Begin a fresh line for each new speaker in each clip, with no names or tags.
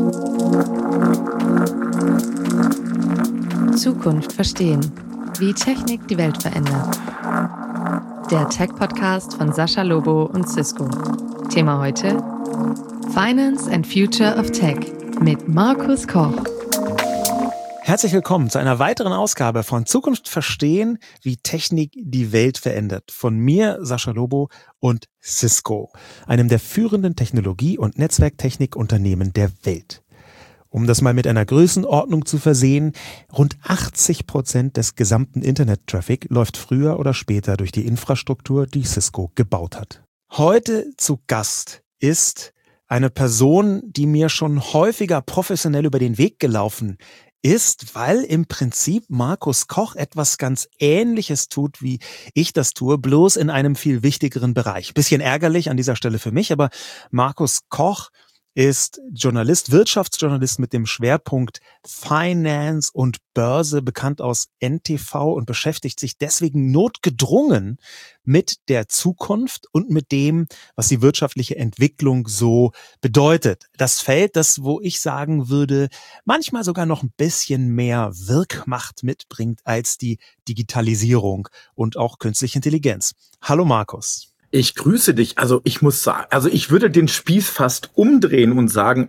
Zukunft verstehen. Wie Technik die Welt verändert. Der Tech-Podcast von Sascha Lobo und Cisco. Thema heute: Finance and Future of Tech mit Markus Koch.
Herzlich willkommen zu einer weiteren Ausgabe von Zukunft verstehen, wie Technik die Welt verändert. Von mir, Sascha Lobo und Cisco, einem der führenden Technologie- und Netzwerktechnikunternehmen der Welt. Um das mal mit einer Größenordnung zu versehen, rund 80% des gesamten Internet-Traffic läuft früher oder später durch die Infrastruktur, die Cisco gebaut hat. Heute zu Gast ist eine Person, die mir schon häufiger professionell über den Weg gelaufen ist, weil im Prinzip Markus Koch etwas ganz Ähnliches tut, wie ich das tue, bloß in einem viel wichtigeren Bereich. Bisschen ärgerlich an dieser Stelle für mich, aber Markus Koch ist Journalist, Wirtschaftsjournalist mit dem Schwerpunkt Finance und Börse, bekannt aus NTV, und beschäftigt sich deswegen notgedrungen mit der Zukunft und mit dem, was die wirtschaftliche Entwicklung so bedeutet. Das Feld, das, wo ich sagen würde, manchmal sogar noch ein bisschen mehr Wirkmacht mitbringt als die Digitalisierung und auch künstliche Intelligenz. Hallo Markus.
Ich grüße dich. Also ich muss sagen, ich würde den Spieß fast umdrehen und sagen,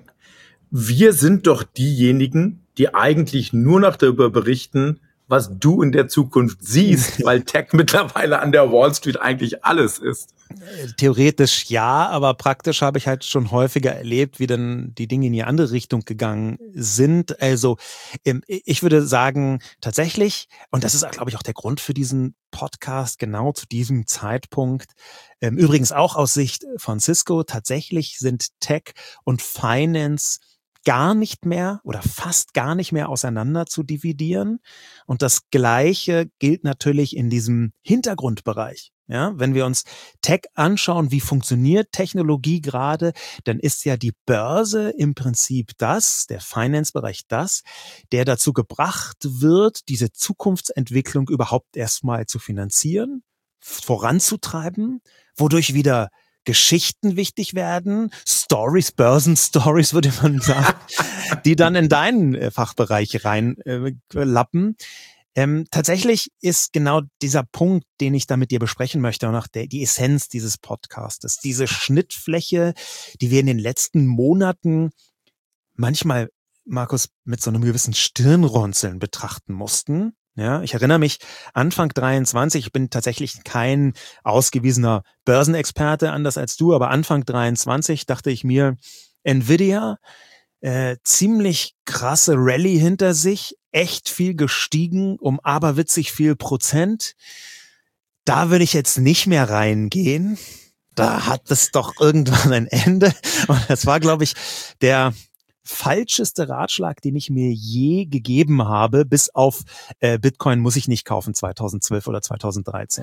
wir sind doch diejenigen, die eigentlich nur noch darüber berichten, was du in der Zukunft siehst, weil Tech mittlerweile an der Wall Street eigentlich alles ist.
Theoretisch ja, aber praktisch habe ich halt schon häufiger erlebt, wie dann die Dinge in die andere Richtung gegangen sind. Also ich würde sagen, tatsächlich, und das ist, glaube ich, auch der Grund für diesen Podcast, genau zu diesem Zeitpunkt, übrigens auch aus Sicht von Cisco, tatsächlich sind Tech und Finance gar nicht mehr oder fast gar nicht mehr auseinander zu dividieren. Und das Gleiche gilt natürlich in diesem Hintergrundbereich. Ja, wenn wir uns Tech anschauen, wie funktioniert Technologie gerade, dann ist ja die Börse im Prinzip der Finance-Bereich der dazu gebracht wird, diese Zukunftsentwicklung überhaupt erstmal zu finanzieren, voranzutreiben, wodurch wieder Geschichten wichtig werden, Börsenstories würde man sagen, die dann in deinen Fachbereich reinlappen. Tatsächlich ist genau dieser Punkt, den ich da mit dir besprechen möchte, und auch die Essenz dieses Podcastes, diese Schnittfläche, die wir in den letzten Monaten manchmal, Markus, mit so einem gewissen Stirnrunzeln betrachten mussten. Ja, ich erinnere mich, Anfang 23, ich bin tatsächlich kein ausgewiesener Börsenexperte, anders als du, aber Anfang 23 dachte ich mir, Nvidia, ziemlich krasse Rallye hinter sich, echt viel gestiegen, um aberwitzig viel Prozent. Da will ich jetzt nicht mehr reingehen. Da hat es doch irgendwann ein Ende. Und das war, glaube ich, der falscheste Ratschlag, den ich mir je gegeben habe, bis auf Bitcoin muss ich nicht kaufen 2012 oder 2013.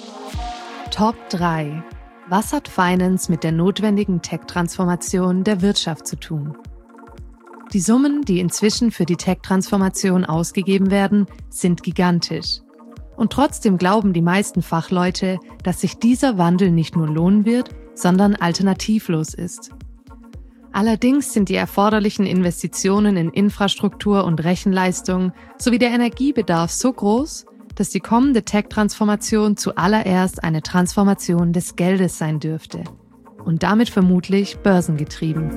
Top 3. Was hat Finance mit der notwendigen Tech-Transformation der Wirtschaft zu tun? Die Summen, die inzwischen für die Tech-Transformation ausgegeben werden, sind gigantisch. Und trotzdem glauben die meisten Fachleute, dass sich dieser Wandel nicht nur lohnen wird, sondern alternativlos ist. Allerdings sind die erforderlichen Investitionen in Infrastruktur und Rechenleistung sowie der Energiebedarf so groß, dass die kommende Tech-Transformation zuallererst eine Transformation des Geldes sein dürfte und damit vermutlich börsengetrieben.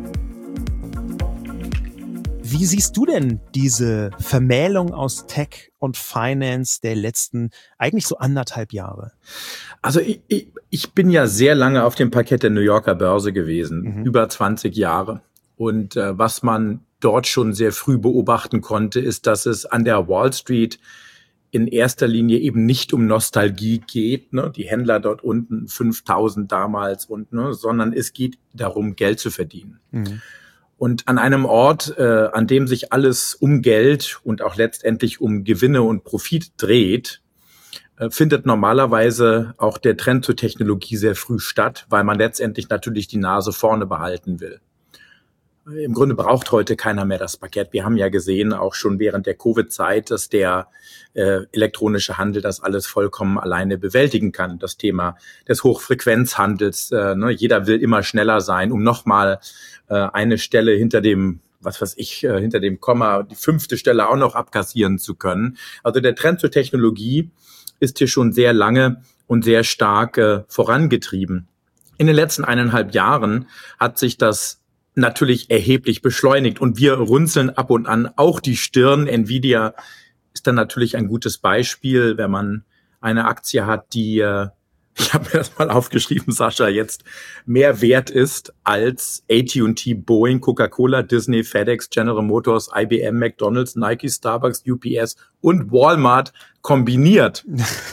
Wie siehst du denn diese Vermählung aus Tech und Finance der letzten eigentlich so 1,5 Jahre?
Also ich bin ja sehr lange auf dem Parkett der New Yorker Börse gewesen, über 20 Jahre. Und was man dort schon sehr früh beobachten konnte, ist, dass es an der Wall Street in erster Linie eben nicht um Nostalgie geht, ne? Die Händler dort unten, 5.000 damals, sondern es geht darum, Geld zu verdienen. Und an einem Ort, an dem sich alles um Geld und auch letztendlich um Gewinne und Profit dreht, findet normalerweise auch der Trend zur Technologie sehr früh statt, weil man letztendlich natürlich die Nase vorne behalten will. Im Grunde braucht heute keiner mehr das Parkett. Wir haben ja gesehen, auch schon während der Covid-Zeit, dass der elektronische Handel das alles vollkommen alleine bewältigen kann. Das Thema des Hochfrequenzhandels. Jeder will immer schneller sein, um nochmal eine Stelle hinter dem, hinter dem Komma, die 5. Stelle auch noch abkassieren zu können. Also der Trend zur Technologie ist hier schon sehr lange und sehr stark vorangetrieben. In den letzten 1,5 Jahren hat sich das natürlich erheblich beschleunigt und wir runzeln ab und an auch die Stirn. Nvidia ist dann natürlich ein gutes Beispiel, wenn man eine Aktie hat, die, ich habe mir das mal aufgeschrieben, Sascha, jetzt mehr wert ist als AT&T, Boeing, Coca-Cola, Disney, FedEx, General Motors, IBM, McDonald's, Nike, Starbucks, UPS und Walmart kombiniert.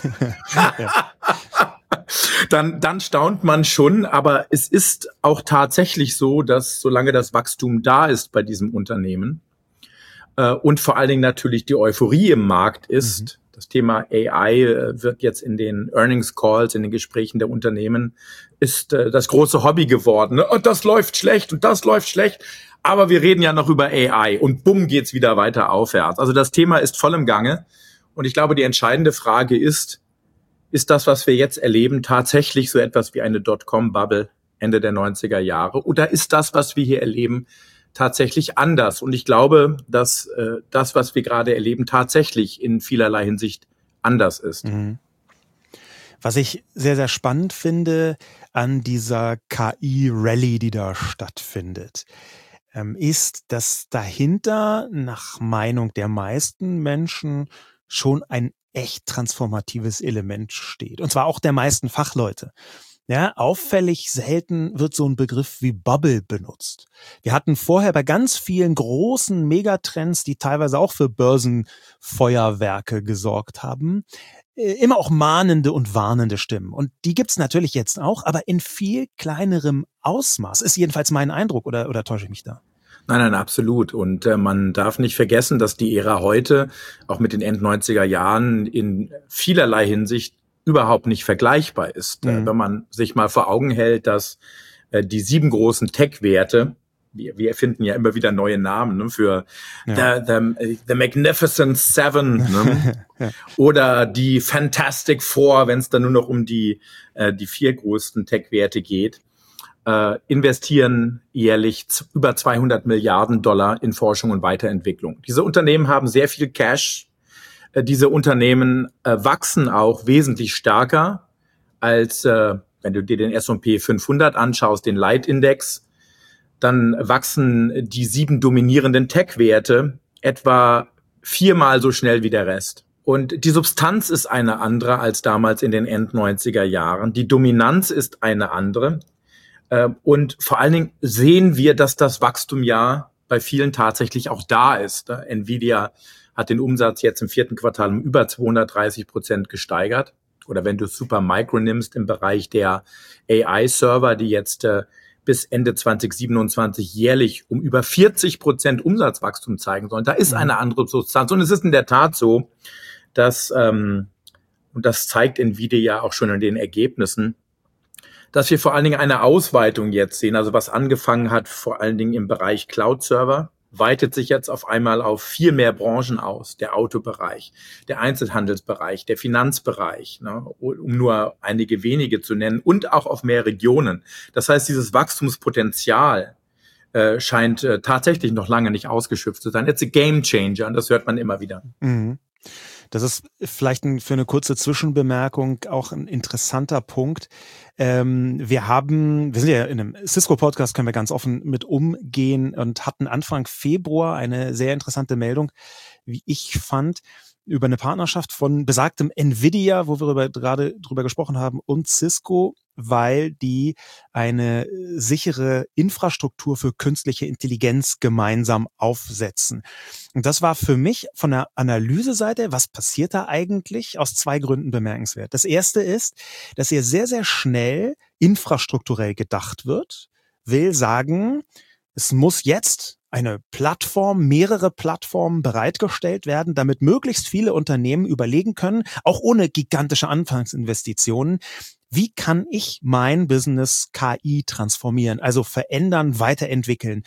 Ja. Dann staunt man schon, aber es ist auch tatsächlich so, dass solange das Wachstum da ist bei diesem Unternehmen und vor allen Dingen natürlich die Euphorie im Markt ist, das Thema AI wird jetzt in den Earnings Calls, in den Gesprächen der Unternehmen, ist das große Hobby geworden. Und das läuft schlecht und das läuft schlecht, aber wir reden ja noch über AI und bumm geht's wieder weiter aufwärts. Also das Thema ist voll im Gange und ich glaube, die entscheidende Frage ist das, was wir jetzt erleben, tatsächlich so etwas wie eine Dotcom-Bubble Ende der 90er Jahre? Oder ist das, was wir hier erleben, tatsächlich anders? Und ich glaube, dass das, was wir gerade erleben, tatsächlich in vielerlei Hinsicht anders ist.
Mhm. Was ich sehr, sehr spannend finde an dieser KI-Rallye, die da stattfindet, ist, dass dahinter nach Meinung der meisten Menschen schon ein echt transformatives Element steht. Und zwar auch der meisten Fachleute. Ja, auffällig selten wird so ein Begriff wie Bubble benutzt. Wir hatten vorher bei ganz vielen großen Megatrends, die teilweise auch für Börsenfeuerwerke gesorgt haben, immer auch mahnende und warnende Stimmen. Und die gibt's natürlich jetzt auch, aber in viel kleinerem Ausmaß. Ist jedenfalls mein Eindruck, oder täusche ich mich da?
Nein, absolut. Und man darf nicht vergessen, dass die Ära heute, auch mit den End-90er Jahren, in vielerlei Hinsicht überhaupt nicht vergleichbar ist. Wenn man sich mal vor Augen hält, dass die 7 großen Tech-Werte, wir erfinden ja immer wieder neue Namen für the Magnificent Seven oder die Fantastic Four, wenn es dann nur noch um die 4 größten Tech-Werte geht, investieren jährlich über $200 Milliarden in Forschung und Weiterentwicklung. Diese Unternehmen haben sehr viel Cash. Diese Unternehmen wachsen auch wesentlich stärker als, wenn du dir den S&P 500 anschaust, den Leitindex, dann wachsen die 7 dominierenden Tech-Werte etwa 4-mal so schnell wie der Rest. Und die Substanz ist eine andere als damals in den End-90er Jahren. Die Dominanz ist eine andere. Und vor allen Dingen sehen wir, dass das Wachstum ja bei vielen tatsächlich auch da ist. Nvidia hat den Umsatz jetzt im 4. Quartal um über 230% gesteigert. Oder wenn du Supermicro nimmst im Bereich der AI-Server, die jetzt bis Ende 2027 jährlich um über 40% Umsatzwachstum zeigen sollen. Da ist eine andere Substanz. Und es ist in der Tat so, dass, und das zeigt Nvidia ja auch schon in den Ergebnissen, dass wir vor allen Dingen eine Ausweitung jetzt sehen. Also was angefangen hat, vor allen Dingen im Bereich Cloud-Server, weitet sich jetzt auf einmal auf viel mehr Branchen aus. Der Autobereich, der Einzelhandelsbereich, der Finanzbereich, um nur einige wenige zu nennen, und auch auf mehr Regionen. Das heißt, dieses Wachstumspotenzial scheint tatsächlich noch lange nicht ausgeschöpft zu sein. It's a game changer, und das hört man immer wieder.
Mhm. Das ist vielleicht für eine kurze Zwischenbemerkung auch ein interessanter Punkt. Wir sind ja in einem Cisco-Podcast, können wir ganz offen mit umgehen und hatten Anfang Februar eine sehr interessante Meldung, wie ich fand, über eine Partnerschaft von besagtem Nvidia, wo wir gerade drüber gesprochen haben, und Cisco, weil die eine sichere Infrastruktur für künstliche Intelligenz gemeinsam aufsetzen. Und das war für mich von der Analyseseite, was passiert da eigentlich, aus 2 Gründen bemerkenswert. Das erste ist, dass hier sehr, sehr schnell infrastrukturell gedacht wird, will sagen, es muss jetzt eine Plattform, mehrere Plattformen bereitgestellt werden, damit möglichst viele Unternehmen überlegen können, auch ohne gigantische Anfangsinvestitionen, wie kann ich mein Business KI transformieren, also verändern, weiterentwickeln,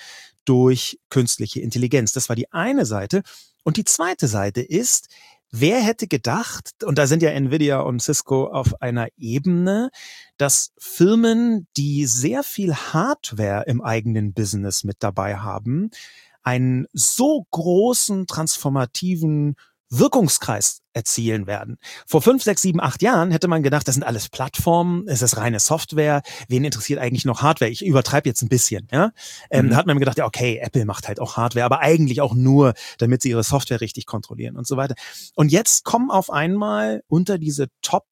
durch künstliche Intelligenz. Das war die eine Seite. Und die zweite Seite ist, wer hätte gedacht, und da sind ja Nvidia und Cisco auf einer Ebene, dass Firmen, die sehr viel Hardware im eigenen Business mit dabei haben, einen so großen transformativen Wirkungskreis erzielen werden. Vor 5, 6, 7, 8 Jahren hätte man gedacht, das sind alles Plattformen, es ist reine Software, wen interessiert eigentlich noch Hardware? Ich übertreibe jetzt ein bisschen, ja. Da hat man gedacht, ja okay, Apple macht halt auch Hardware, aber eigentlich auch nur, damit sie ihre Software richtig kontrollieren und so weiter. Und jetzt kommen auf einmal unter diese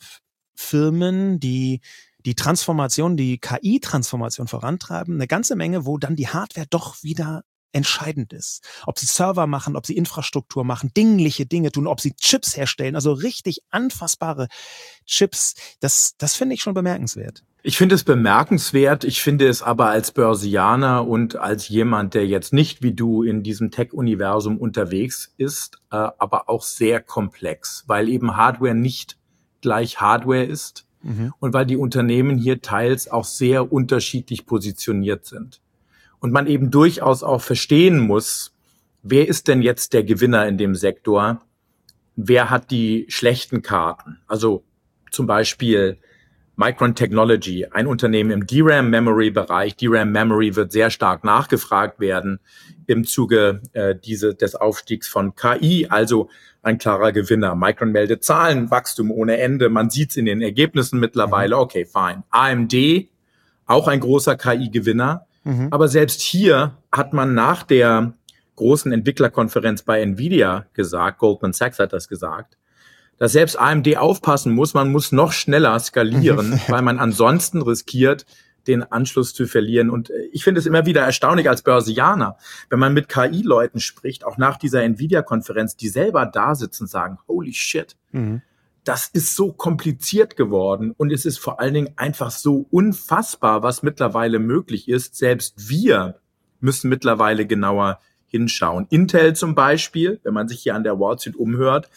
Top-Firmen, die Transformation, die KI-Transformation vorantreiben, eine ganze Menge, wo dann die Hardware doch wieder entscheidend ist. Ob sie Server machen, ob sie Infrastruktur machen, dingliche Dinge tun, ob sie Chips herstellen, also richtig anfassbare Chips, das finde ich schon bemerkenswert.
Ich finde es bemerkenswert, ich finde es aber als Börsianer und als jemand, der jetzt nicht wie du in diesem Tech-Universum unterwegs ist, aber auch sehr komplex, weil eben Hardware nicht gleich Hardware ist und weil die Unternehmen hier teils auch sehr unterschiedlich positioniert sind. Und man eben durchaus auch verstehen muss, wer ist denn jetzt der Gewinner in dem Sektor? Wer hat die schlechten Karten? Also zum Beispiel Micron Technology, ein Unternehmen im DRAM-Memory-Bereich. DRAM-Memory wird sehr stark nachgefragt werden im Zuge des Aufstiegs von KI, also ein klarer Gewinner. Micron meldet Zahlen, Wachstum ohne Ende. Man sieht es in den Ergebnissen mittlerweile. Okay, fine. AMD, auch ein großer KI-Gewinner. Aber selbst hier hat man nach der großen Entwicklerkonferenz bei Nvidia gesagt, Goldman Sachs hat das gesagt, dass selbst AMD aufpassen muss, man muss noch schneller skalieren, weil man ansonsten riskiert, den Anschluss zu verlieren. Und ich finde es immer wieder erstaunlich als Börsianer, wenn man mit KI-Leuten spricht, auch nach dieser Nvidia-Konferenz, die selber da sitzen und sagen, holy shit, das ist so kompliziert geworden und es ist vor allen Dingen einfach so unfassbar, was mittlerweile möglich ist. Selbst wir müssen mittlerweile genauer hinschauen. Intel zum Beispiel, wenn man sich hier an der Wall Street umhört,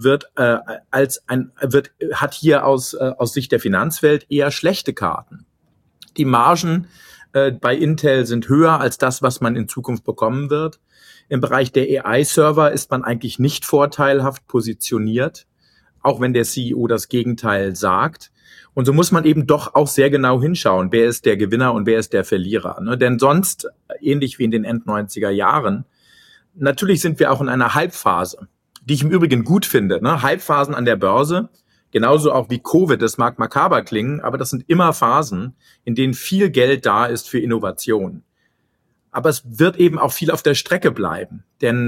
hat hier aus Sicht der Finanzwelt eher schlechte Karten. Die Margen bei Intel sind höher als das, was man in Zukunft bekommen wird. Im Bereich der AI-Server ist man eigentlich nicht vorteilhaft positioniert, auch wenn der CEO das Gegenteil sagt. Und so muss man eben doch auch sehr genau hinschauen, wer ist der Gewinner und wer ist der Verlierer. Ne? Denn sonst, ähnlich wie in den End-90er Jahren, natürlich sind wir auch in einer Hype-Phase, die ich im Übrigen gut finde. Ne? Hype-Phasen an der Börse, genauso auch wie Covid, das mag makaber klingen, aber das sind immer Phasen, in denen viel Geld da ist für Innovation. Aber es wird eben auch viel auf der Strecke bleiben.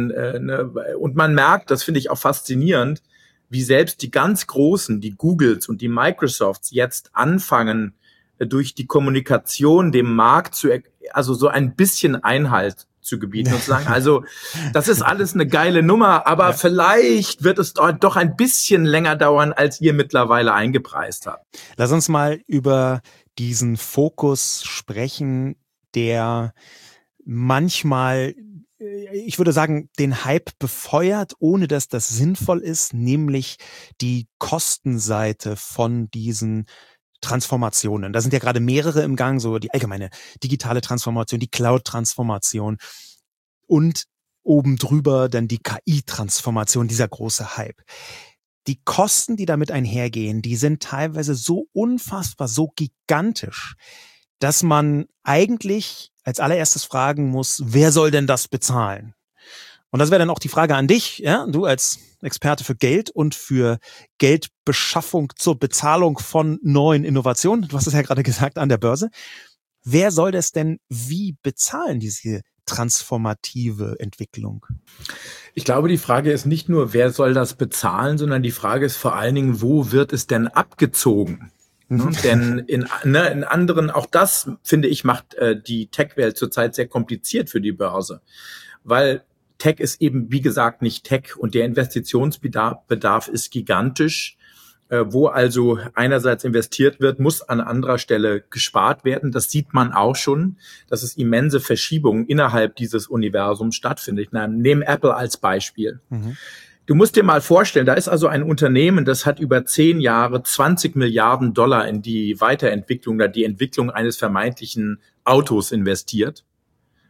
Und man merkt, das finde ich auch faszinierend, wie selbst die ganz Großen, die Googles und die Microsofts jetzt anfangen, durch die Kommunikation dem Markt also so ein bisschen Einhalt zu gebieten und zu sagen, also das ist alles eine geile Nummer, aber vielleicht wird es doch ein bisschen länger dauern, als ihr mittlerweile eingepreist habt.
Lass uns mal über diesen Fokus sprechen, der manchmal, ich würde sagen, den Hype befeuert, ohne dass das sinnvoll ist, nämlich die Kostenseite von diesen Transformationen. Da sind ja gerade mehrere im Gang, so die allgemeine digitale Transformation, die Cloud-Transformation und oben drüber dann die KI-Transformation, dieser große Hype. Die Kosten, die damit einhergehen, die sind teilweise so unfassbar, so gigantisch, dass man eigentlich als allererstes fragen muss, wer soll denn das bezahlen? Und das wäre dann auch die Frage an dich, ja, du als Experte für Geld und für Geldbeschaffung zur Bezahlung von neuen Innovationen. Du hast es ja gerade gesagt, an der Börse. Wer soll das denn wie bezahlen, diese transformative Entwicklung?
Ich glaube, die Frage ist nicht nur, wer soll das bezahlen, sondern die Frage ist vor allen Dingen, wo wird es denn abgezogen? Denn in anderen, auch das, finde ich, macht die Tech-Welt zurzeit sehr kompliziert für die Börse. Weil Tech ist eben, wie gesagt, nicht Tech und der Investitionsbedarf ist gigantisch. Wo also einerseits investiert wird, muss an anderer Stelle gespart werden. Das sieht man auch schon, dass es immense Verschiebungen innerhalb dieses Universums stattfindet. Ich nehme Apple als Beispiel. Du musst dir mal vorstellen, da ist also ein Unternehmen, das hat über 10 Jahre 20 Milliarden Dollar in die Weiterentwicklung oder die Entwicklung eines vermeintlichen Autos investiert.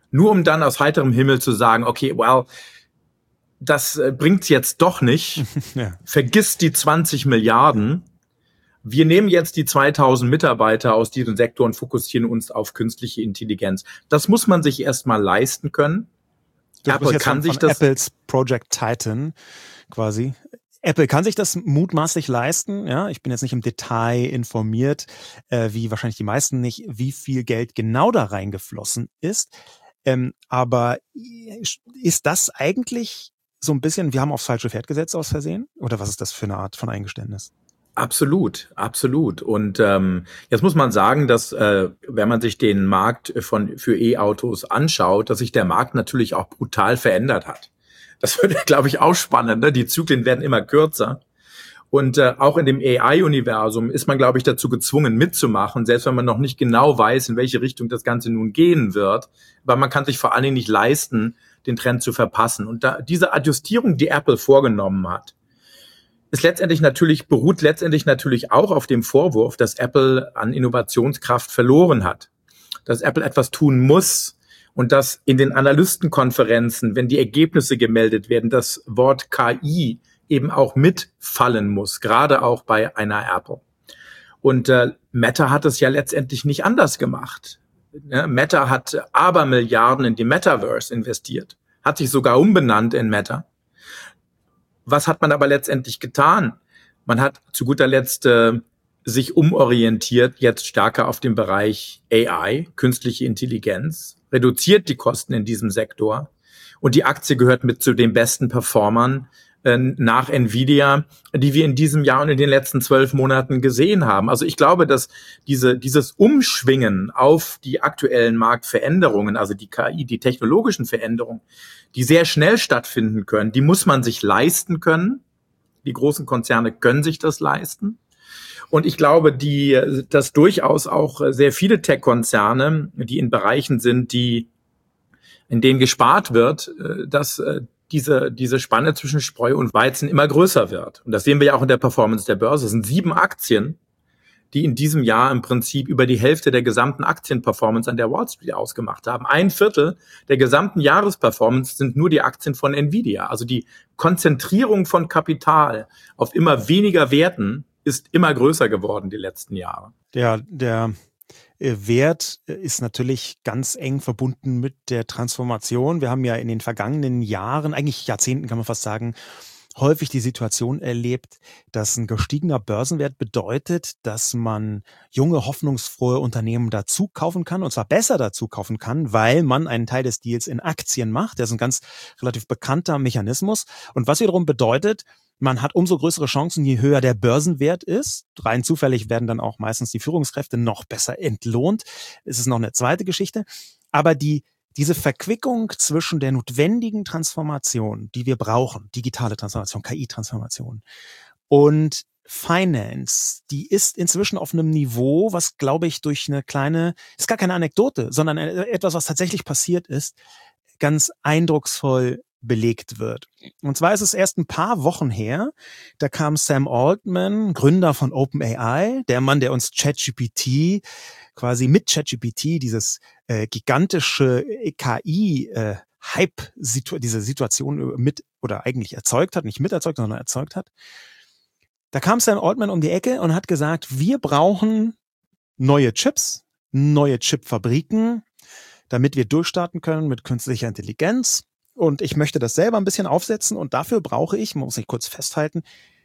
nur um dann aus heiterem Himmel zu sagen, okay, well, das bringt's jetzt doch nicht. Ja. Vergiss die 20 Milliarden. Wir nehmen jetzt die 2000 Mitarbeiter aus diesem Sektor und fokussieren uns auf künstliche Intelligenz. Das muss man sich erstmal leisten können.
Apple kann sich das. Apples Project Titan quasi. Apple kann sich das mutmaßlich leisten. Ja, ich bin jetzt nicht im Detail informiert, wie wahrscheinlich die meisten nicht, wie viel Geld genau da reingeflossen ist. Aber ist das eigentlich so ein bisschen, wir haben aufs falsche Pferd gesetzt aus Versehen? Oder was ist das für eine Art von Eingeständnis?
Absolut, absolut. Und jetzt muss man sagen, dass wenn man sich den Markt für E-Autos anschaut, dass sich der Markt natürlich auch brutal verändert hat. Das wird, glaube ich, auch spannend. Ne? Die Zyklen werden immer kürzer. Und auch in dem AI-Universum ist man, glaube ich, dazu gezwungen mitzumachen, selbst wenn man noch nicht genau weiß, in welche Richtung das Ganze nun gehen wird. Aber man kann sich vor allen Dingen nicht leisten, den Trend zu verpassen. Und diese Adjustierung, die Apple vorgenommen hat, beruht letztendlich natürlich auch auf dem Vorwurf, dass Apple an Innovationskraft verloren hat. Dass Apple etwas tun muss und dass in den Analystenkonferenzen, wenn die Ergebnisse gemeldet werden, das Wort KI eben auch mitfallen muss, gerade auch bei einer Apple. Und Meta hat es ja letztendlich nicht anders gemacht. Ja, Meta hat Abermilliarden in die Metaverse investiert, hat sich sogar umbenannt in Meta. Was hat man aber letztendlich getan? Man hat zu guter Letzt sich umorientiert, jetzt stärker auf den Bereich AI, künstliche Intelligenz, reduziert die Kosten in diesem Sektor und die Aktie gehört mit zu den besten Performern nach Nvidia, die wir in diesem Jahr und in den letzten 12 Monaten gesehen haben. Also ich glaube, dass dieses Umschwingen auf die aktuellen Marktveränderungen, also die KI, die technologischen Veränderungen, die sehr schnell stattfinden können, die muss man sich leisten können. Die großen Konzerne können sich das leisten. Und ich glaube, dass durchaus auch sehr viele Tech-Konzerne, die in Bereichen sind, in denen gespart wird, dass diese Spanne zwischen Spreu und Weizen immer größer wird. Und das sehen wir ja auch in der Performance der Börse. Es sind 7 Aktien, die in diesem Jahr im Prinzip über die Hälfte der gesamten Aktienperformance an der Wall Street ausgemacht haben. 1/4 der gesamten Jahresperformance sind nur die Aktien von Nvidia. Also die Konzentrierung von Kapital auf immer weniger Werten ist immer größer geworden die letzten Jahre.
Der Wert ist natürlich ganz eng verbunden mit der Transformation. Wir haben ja in den vergangenen Jahren, eigentlich Jahrzehnten kann man fast sagen, häufig die Situation erlebt, dass ein gestiegener Börsenwert bedeutet, dass man junge, hoffnungsfrohe Unternehmen dazu kaufen kann, und zwar besser dazu kaufen kann, weil man einen Teil des Deals in Aktien macht. Das ist ein ganz relativ bekannter Mechanismus. Und was wiederum bedeutet, man hat umso größere Chancen, je höher der Börsenwert ist. Rein zufällig werden dann auch meistens die Führungskräfte noch besser entlohnt. Es ist noch eine zweite Geschichte. Aber diese Verquickung zwischen der notwendigen Transformation, die wir brauchen, digitale Transformation, KI-Transformation und Finance, die ist inzwischen auf einem Niveau, was, glaube ich, durch ist gar keine Anekdote, sondern etwas, was tatsächlich passiert ist, ganz eindrucksvoll belegt wird. Und zwar ist es erst ein paar Wochen her, da kam Sam Altman, Gründer von OpenAI, der Mann, der uns ChatGPT, quasi mit ChatGPT dieses gigantische KI-Hype, diese Situation mit oder eigentlich erzeugt hat, nicht miterzeugt, sondern erzeugt hat. Da kam Sam Altman um die Ecke und hat gesagt, wir brauchen neue Chips, neue Chipfabriken, damit wir durchstarten können mit künstlicher Intelligenz. Und ich möchte das selber ein bisschen aufsetzen und dafür brauche ich, man muss sich kurz festhalten,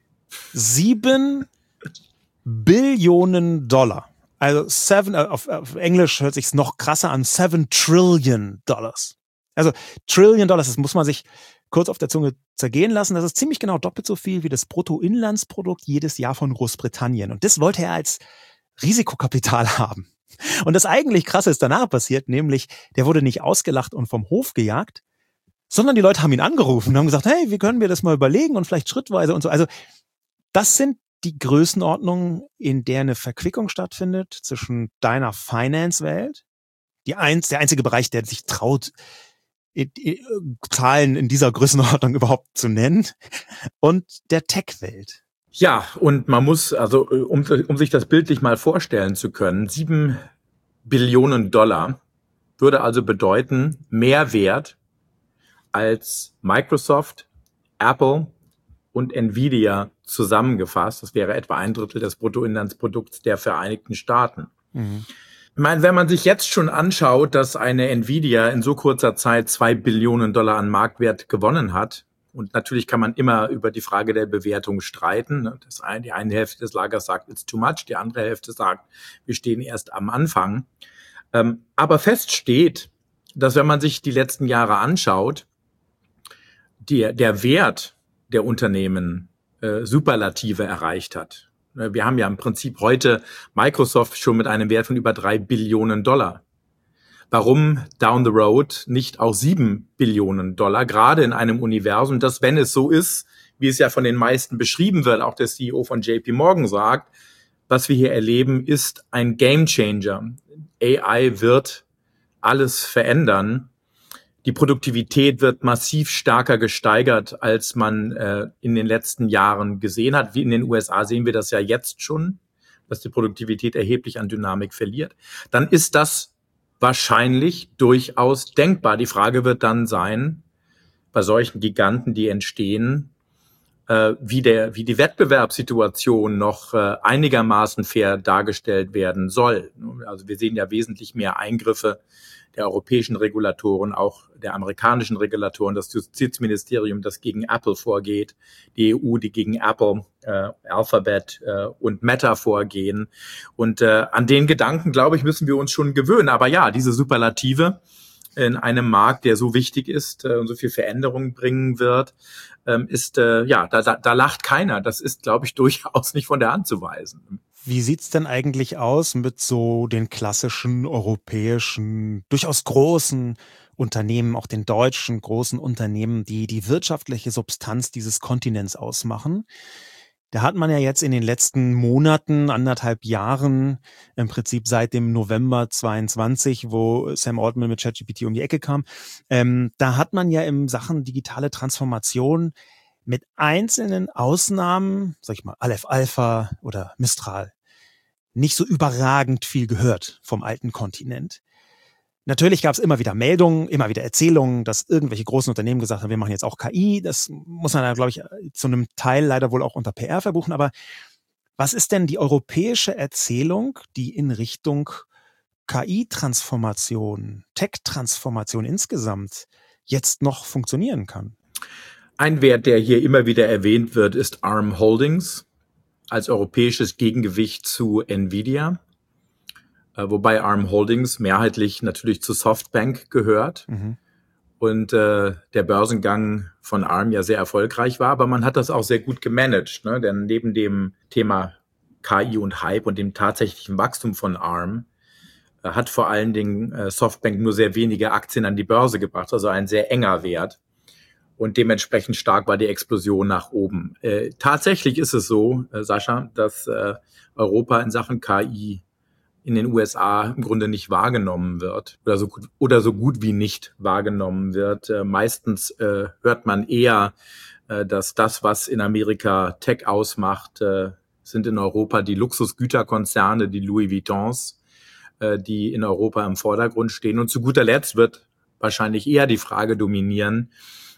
7 Billionen Dollar. Also auf Englisch hört sich's noch krasser an, 7 Trillion Dollars. Also Trillion Dollars, das muss man sich kurz auf der Zunge zergehen lassen. Das ist ziemlich genau doppelt so viel wie das Bruttoinlandsprodukt jedes Jahr von Großbritannien. Und das wollte er als Risikokapital haben. Und das eigentlich Krasse ist danach passiert, nämlich der wurde nicht ausgelacht und vom Hof gejagt, sondern die Leute haben ihn angerufen und haben gesagt, hey, wie können wir das mal überlegen und vielleicht schrittweise und so. Also das sind die Größenordnungen, in der eine Verquickung stattfindet zwischen deiner Finance-Welt, der einzige Bereich, der sich traut, Zahlen in dieser Größenordnung überhaupt zu nennen, und der Tech-Welt.
Ja, und man muss, also um sich das bildlich mal vorstellen zu können, 7 Billionen Dollar würde also bedeuten, mehr Wert als Microsoft, Apple und Nvidia zusammengefasst. Das wäre etwa 1/3 des Bruttoinlandsprodukts der Vereinigten Staaten. Mhm. Ich meine, wenn man sich jetzt schon anschaut, dass eine Nvidia in so kurzer Zeit $2 Billionen an Marktwert gewonnen hat, und natürlich kann man immer über die Frage der Bewertung streiten. Die eine Hälfte des Lagers sagt, it's too much, die andere Hälfte sagt, wir stehen erst am Anfang. Aber fest steht, dass wenn man sich die letzten Jahre anschaut, der Wert der Unternehmen Superlative erreicht hat. Wir haben ja im Prinzip heute Microsoft schon mit einem Wert von über $3 Billionen. Warum down the road nicht auch $7 Billionen, gerade in einem Universum, das, wenn es so ist, wie es ja von den meisten beschrieben wird, auch der CEO von JP Morgan sagt, was wir hier erleben, ist ein Game Changer. AI wird alles verändern. Die Produktivität wird massiv stärker gesteigert, als man in den letzten Jahren gesehen hat. Wie in den USA sehen wir das ja jetzt schon, dass die Produktivität erheblich an Dynamik verliert. Dann ist das wahrscheinlich durchaus denkbar. Die Frage wird dann sein, bei solchen Giganten, die entstehen, wie die Wettbewerbssituation noch einigermaßen fair dargestellt werden soll. Also wir sehen ja wesentlich mehr Eingriffe der europäischen Regulatoren, auch der amerikanischen Regulatoren, das Justizministerium, das gegen Apple vorgeht, die EU, die gegen Apple, Alphabet und Meta vorgehen. Und an den Gedanken, glaube ich, müssen wir uns schon gewöhnen. Aber ja, diese Superlative in einem Markt, der so wichtig ist und so viel Veränderung bringen wird, da lacht keiner. Das ist, glaube ich, durchaus nicht von der Hand zu weisen.
Wie sieht's denn eigentlich aus mit so den klassischen europäischen, durchaus großen Unternehmen, auch den deutschen großen Unternehmen, die die wirtschaftliche Substanz dieses Kontinents ausmachen? Da hat man ja jetzt in den letzten Monaten, 1,5 Jahren, im Prinzip seit dem November 22, wo Sam Altman mit ChatGPT um die Ecke kam, da hat man ja in Sachen digitale Transformation mit einzelnen Ausnahmen, sag ich mal, Aleph Alpha oder Mistral, nicht so überragend viel gehört vom alten Kontinent. Natürlich gab es immer wieder Meldungen, immer wieder Erzählungen, dass irgendwelche großen Unternehmen gesagt haben, wir machen jetzt auch KI. Das muss man ja, glaube ich, zu einem Teil leider wohl auch unter PR verbuchen. Aber was ist denn die europäische Erzählung, die in Richtung KI-Transformation, Tech-Transformation insgesamt jetzt noch funktionieren kann?
Ein Wert, der hier immer wieder erwähnt wird, ist ARM Holdings als europäisches Gegengewicht zu Nvidia. Wobei ARM Holdings mehrheitlich natürlich zu Softbank gehört und der Börsengang von ARM ja sehr erfolgreich war, aber man hat das auch sehr gut gemanagt, ne? Denn neben dem Thema KI und Hype und dem tatsächlichen Wachstum von ARM hat vor allen Dingen Softbank nur sehr wenige Aktien an die Börse gebracht, also ein sehr enger Wert. Und dementsprechend stark war die Explosion nach oben. Tatsächlich ist es so, Sascha, dass Europa in Sachen KI in den USA im Grunde nicht wahrgenommen wird oder so gut wie nicht wahrgenommen wird. Meistens hört man eher, dass das, was in Amerika Tech ausmacht, sind in Europa die Luxusgüterkonzerne, die Louis Vuittons, die in Europa im Vordergrund stehen. Und zu guter Letzt wird wahrscheinlich eher die Frage dominieren,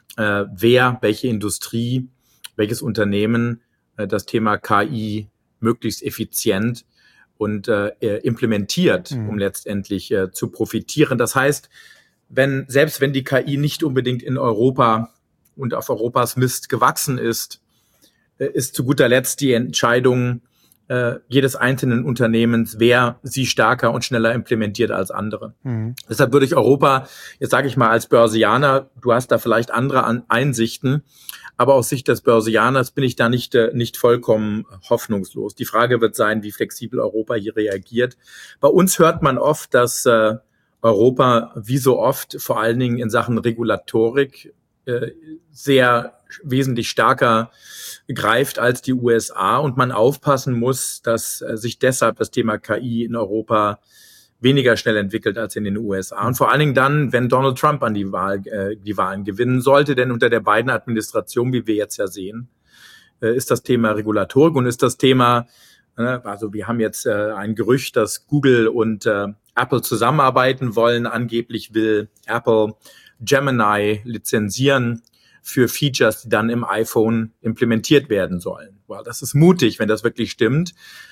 welche Industrie, welches Unternehmen das Thema KI möglichst effizient und implementiert, um letztendlich zu profitieren. Das heißt, selbst wenn die KI nicht unbedingt in Europa und auf Europas Mist gewachsen ist, ist zu guter Letzt die Entscheidung jedes einzelnen Unternehmens, wer sie stärker und schneller implementiert als andere. Deshalb würde ich Europa, jetzt sage ich mal als Börsianer, du hast da vielleicht andere Einsichten, aber aus Sicht des Börsianers bin ich da nicht vollkommen hoffnungslos. Die Frage wird sein, wie flexibel Europa hier reagiert. Bei uns hört man oft, dass Europa wie so oft vor allen Dingen in Sachen Regulatorik sehr wesentlich stärker greift als die USA und man aufpassen muss, dass sich deshalb das Thema KI in Europa weniger schnell entwickelt als in den USA. Und vor allen Dingen dann, wenn Donald Trump an die Wahlen gewinnen sollte, denn unter der Biden-Administration, wie wir jetzt ja sehen, ist das Thema Regulatorik und ist das Thema Also wir haben jetzt ein Gerücht, dass Google und Apple zusammenarbeiten wollen. Angeblich will Apple Gemini lizenzieren für Features, die dann im iPhone implementiert werden sollen. Well, das ist mutig, wenn das wirklich stimmt.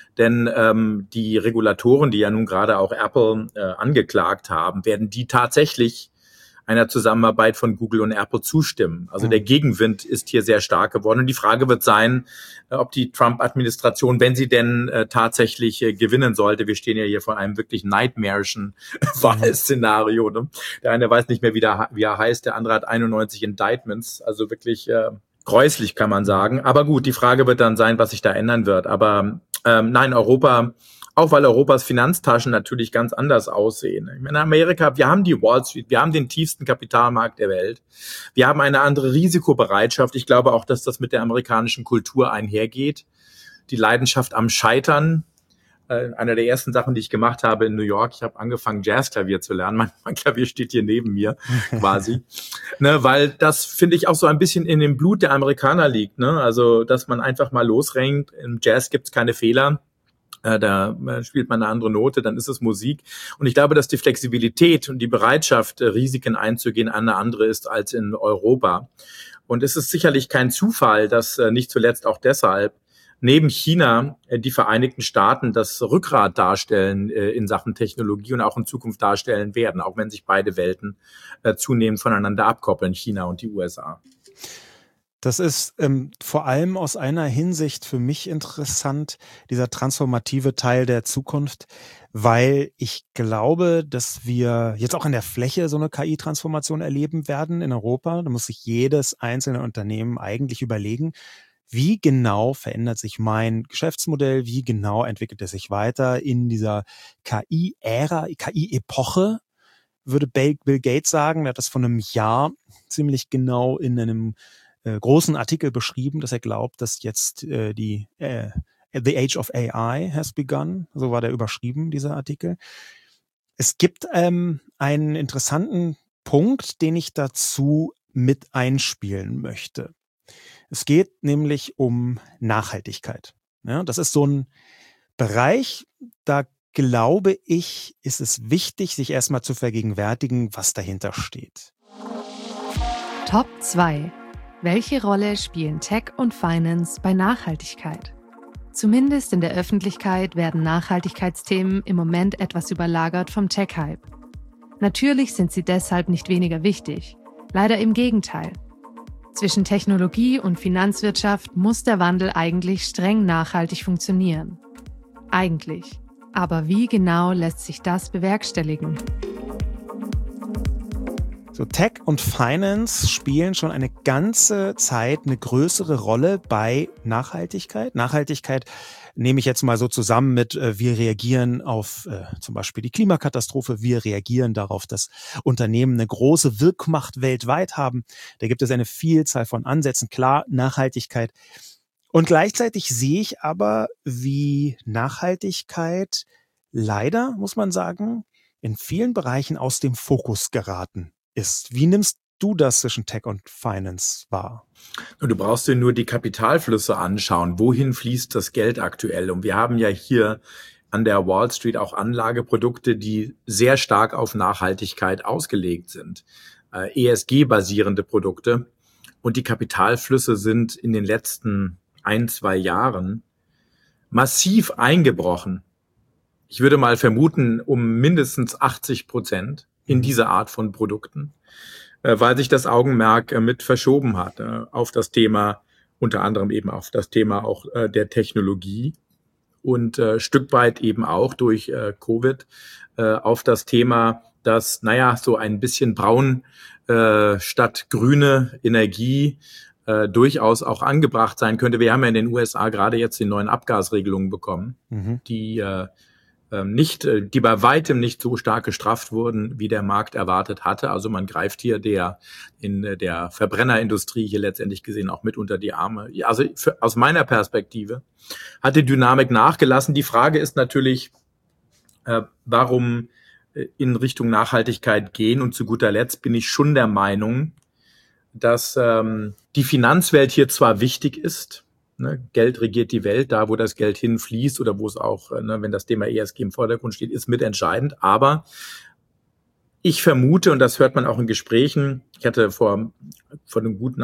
Denn die Regulatoren, die ja nun gerade auch Apple angeklagt haben, werden die tatsächlich einer Zusammenarbeit von Google und Apple zustimmen. Also der Gegenwind ist hier sehr stark geworden. Und die Frage wird sein, ob die Trump-Administration, wenn sie denn tatsächlich gewinnen sollte, wir stehen ja hier vor einem wirklich nightmarischen Wahlszenario. Ne? Der eine weiß nicht mehr, wie er heißt, der andere hat 91 Indictments, also wirklich gräuslich, kann man sagen. Aber gut, die Frage wird dann sein, was sich da ändern wird. Aber nein, Europa, auch weil Europas Finanztaschen natürlich ganz anders aussehen. In Amerika, wir haben die Wall Street, wir haben den tiefsten Kapitalmarkt der Welt. Wir haben eine andere Risikobereitschaft. Ich glaube auch, dass das mit der amerikanischen Kultur einhergeht. Die Leidenschaft am Scheitern. Eine der ersten Sachen, die ich gemacht habe in New York, ich habe angefangen, Jazzklavier zu lernen. Mein Klavier steht hier neben mir quasi. Weil das, finde ich, auch so ein bisschen in dem Blut der Amerikaner liegt. Also, dass man einfach mal losrennt. Im Jazz gibt's keine Fehler. Da spielt man eine andere Note, dann ist es Musik. Und ich glaube, dass die Flexibilität und die Bereitschaft, Risiken einzugehen, eine andere ist als in Europa. Und es ist sicherlich kein Zufall, dass nicht zuletzt auch deshalb neben China die Vereinigten Staaten das Rückgrat darstellen in Sachen Technologie und auch in Zukunft darstellen werden, auch wenn sich beide Welten zunehmend voneinander abkoppeln, China und die USA.
Das ist vor allem aus einer Hinsicht für mich interessant, dieser transformative Teil der Zukunft, weil ich glaube, dass wir jetzt auch in der Fläche so eine KI-Transformation erleben werden in Europa. Da muss sich jedes einzelne Unternehmen eigentlich überlegen, wie genau verändert sich mein Geschäftsmodell, wie genau entwickelt es sich weiter in dieser KI-Ära, KI-Epoche, würde Bill Gates sagen. Er hat das vor einem Jahr ziemlich genau in einem großen Artikel beschrieben, dass er glaubt, dass jetzt The Age of AI has begun. So war der überschrieben, dieser Artikel. Es gibt einen interessanten Punkt, den ich dazu mit einspielen möchte. Es geht nämlich um Nachhaltigkeit. Ja, das ist so ein Bereich, da glaube ich, ist es wichtig, sich erstmal zu vergegenwärtigen, was dahinter steht.
Top 2. Welche Rolle spielen Tech und Finance bei Nachhaltigkeit? Zumindest in der Öffentlichkeit werden Nachhaltigkeitsthemen im Moment etwas überlagert vom Tech-Hype. Natürlich sind sie deshalb nicht weniger wichtig. Leider im Gegenteil. Zwischen Technologie und Finanzwirtschaft muss der Wandel eigentlich streng nachhaltig funktionieren. Eigentlich. Aber wie genau lässt sich das bewerkstelligen?
So, Tech und Finance spielen schon eine ganze Zeit eine größere Rolle bei Nachhaltigkeit. Nachhaltigkeit nehme ich jetzt mal so zusammen mit, wir reagieren auf zum Beispiel die Klimakatastrophe, wir reagieren darauf, dass Unternehmen eine große Wirkmacht weltweit haben. Da gibt es eine Vielzahl von Ansätzen. Klar, Nachhaltigkeit. Und gleichzeitig sehe ich aber, wie Nachhaltigkeit leider, muss man sagen, in vielen Bereichen aus dem Fokus geraten ist. Wie nimmst du das zwischen Tech und Finance wahr?
Du brauchst dir nur die Kapitalflüsse anschauen. Wohin fließt das Geld aktuell? Und wir haben ja hier an der Wall Street auch Anlageprodukte, die sehr stark auf Nachhaltigkeit ausgelegt sind. ESG-basierende Produkte. Und die Kapitalflüsse sind in den letzten 1-2 Jahren massiv eingebrochen. Ich würde mal vermuten, um mindestens 80% in diese Art von Produkten, weil sich das Augenmerk mit verschoben hat auf das Thema, unter anderem eben auf das Thema auch der Technologie und Stück weit eben auch durch Covid auf das Thema, dass, so ein bisschen braun statt grüne Energie durchaus auch angebracht sein könnte. Wir haben ja in den USA gerade jetzt die neuen Abgasregelungen bekommen, die bei weitem nicht so stark gestraft wurden, wie der Markt erwartet hatte. Also man greift hier in der Verbrennerindustrie hier letztendlich gesehen auch mit unter die Arme. Also aus meiner Perspektive hat die Dynamik nachgelassen. Die Frage ist natürlich, warum in Richtung Nachhaltigkeit gehen? Und zu guter Letzt bin ich schon der Meinung, dass die Finanzwelt hier zwar wichtig ist, Ne? Geld regiert die Welt, da wo das Geld hinfließt oder wo es auch, wenn das Thema ESG im Vordergrund steht, ist mitentscheidend. Aber ich vermute, und das hört man auch in Gesprächen, ich hatte vor einem guten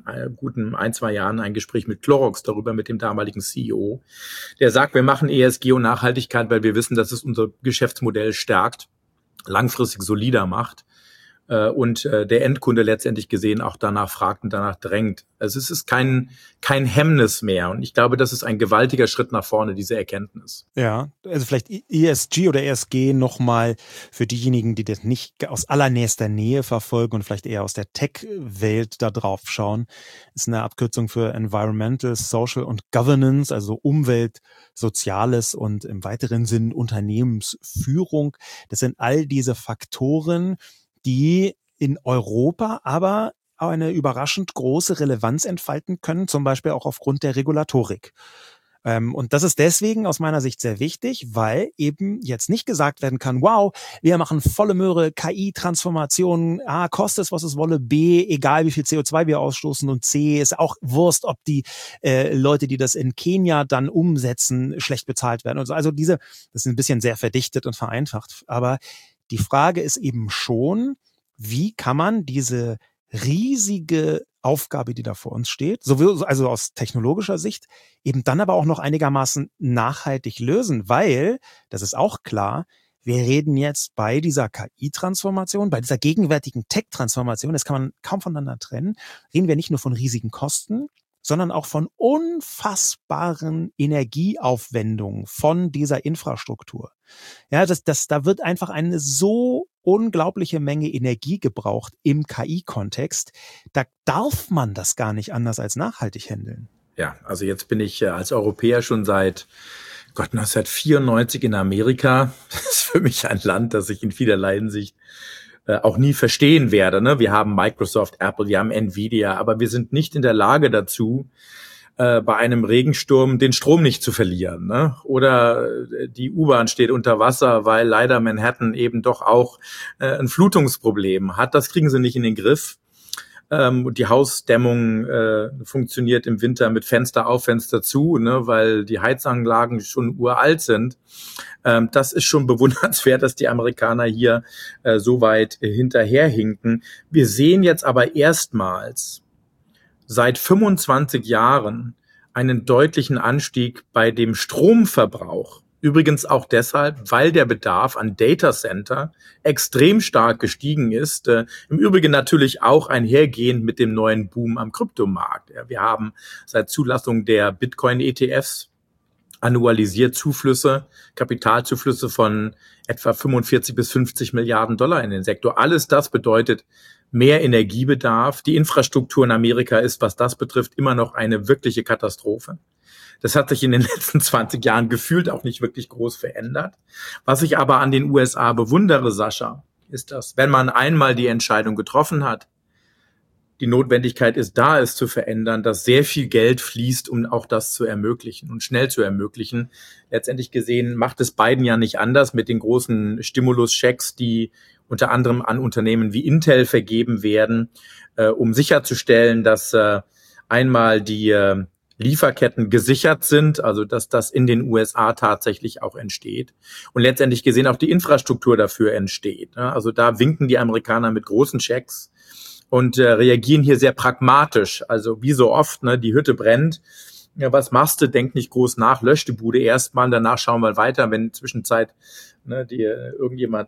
2 Jahren ein Gespräch mit Clorox darüber, mit dem damaligen CEO, der sagt, wir machen ESG und Nachhaltigkeit, weil wir wissen, dass es unser Geschäftsmodell stärkt, langfristig solider macht. Und der Endkunde letztendlich gesehen auch danach fragt und danach drängt. Also es ist kein Hemmnis mehr. Und ich glaube, das ist ein gewaltiger Schritt nach vorne, diese Erkenntnis.
Ja, also vielleicht ESG oder ESG nochmal für diejenigen, die das nicht aus allernächster Nähe verfolgen und vielleicht eher aus der Tech-Welt da drauf schauen, ist eine Abkürzung für Environmental, Social und Governance, also Umwelt, Soziales und im weiteren Sinn Unternehmensführung. Das sind all diese Faktoren, die in Europa aber auch eine überraschend große Relevanz entfalten können, zum Beispiel auch aufgrund der Regulatorik. Und das ist deswegen aus meiner Sicht sehr wichtig, weil eben jetzt nicht gesagt werden kann, wow, wir machen volle Möhre KI-Transformation, A, kostet es, was es wolle, B, egal wie viel CO2 wir ausstoßen und C, ist auch Wurst, ob die Leute, die das in Kenia dann umsetzen, schlecht bezahlt werden. Und so. Also das ist ein bisschen sehr verdichtet und vereinfacht, aber die Frage ist eben schon, wie kann man diese riesige Aufgabe, die da vor uns steht, also aus technologischer Sicht, eben dann aber auch noch einigermaßen nachhaltig lösen, weil, das ist auch klar, wir reden jetzt bei dieser KI-Transformation, bei dieser gegenwärtigen Tech-Transformation, das kann man kaum voneinander trennen, reden wir nicht nur von riesigen Kosten, sondern auch von unfassbaren Energieaufwendungen von dieser Infrastruktur. Ja, da wird einfach eine so unglaubliche Menge Energie gebraucht im KI-Kontext. Da darf man das gar nicht anders als nachhaltig handeln.
Ja, also jetzt bin ich als Europäer schon seit 1994 in Amerika. Das ist für mich ein Land, das ich in vielerlei Hinsicht auch nie verstehen werde. Ne? Wir haben Microsoft, Apple, wir haben Nvidia, aber wir sind nicht in der Lage dazu, bei einem Regensturm den Strom nicht zu verlieren. Ne? Oder die U-Bahn steht unter Wasser, weil leider Manhattan eben doch auch ein Flutungsproblem hat. Das kriegen sie nicht in den Griff. Die Hausdämmung funktioniert im Winter mit Fenster auf, Fenster zu, ne, weil die Heizanlagen schon uralt sind. Das ist schon bewundernswert, dass die Amerikaner hier so weit hinterherhinken. Wir sehen jetzt aber erstmals seit 25 Jahren einen deutlichen Anstieg bei dem Stromverbrauch. Übrigens auch deshalb, weil der Bedarf an Datacenter extrem stark gestiegen ist. Im Übrigen natürlich auch einhergehend mit dem neuen Boom am Kryptomarkt. Wir haben seit Zulassung der Bitcoin-ETFs annualisiert Kapitalzuflüsse von etwa 45 bis 50 Milliarden Dollar in den Sektor. Alles das bedeutet mehr Energiebedarf. Die Infrastruktur in Amerika ist, was das betrifft, immer noch eine wirkliche Katastrophe. Das hat sich in den letzten 20 Jahren gefühlt auch nicht wirklich groß verändert. Was ich aber an den USA bewundere, Sascha, ist, dass, wenn man einmal die Entscheidung getroffen hat, die Notwendigkeit ist da, es zu verändern, dass sehr viel Geld fließt, um auch das zu ermöglichen und schnell zu ermöglichen. Letztendlich gesehen macht es Biden ja nicht anders mit den großen Stimulus-Schecks, die unter anderem an Unternehmen wie Intel vergeben werden, um sicherzustellen, dass einmal die Lieferketten gesichert sind, also dass das in den USA tatsächlich auch entsteht und letztendlich gesehen auch die Infrastruktur dafür entsteht. Also da winken die Amerikaner mit großen Schecks und reagieren hier sehr pragmatisch. Also wie so oft, ne, die Hütte brennt. Ja, was machst du? Denk nicht groß nach, lösch die Bude erstmal, danach schauen wir weiter. Wenn in der Zwischenzeit irgendjemand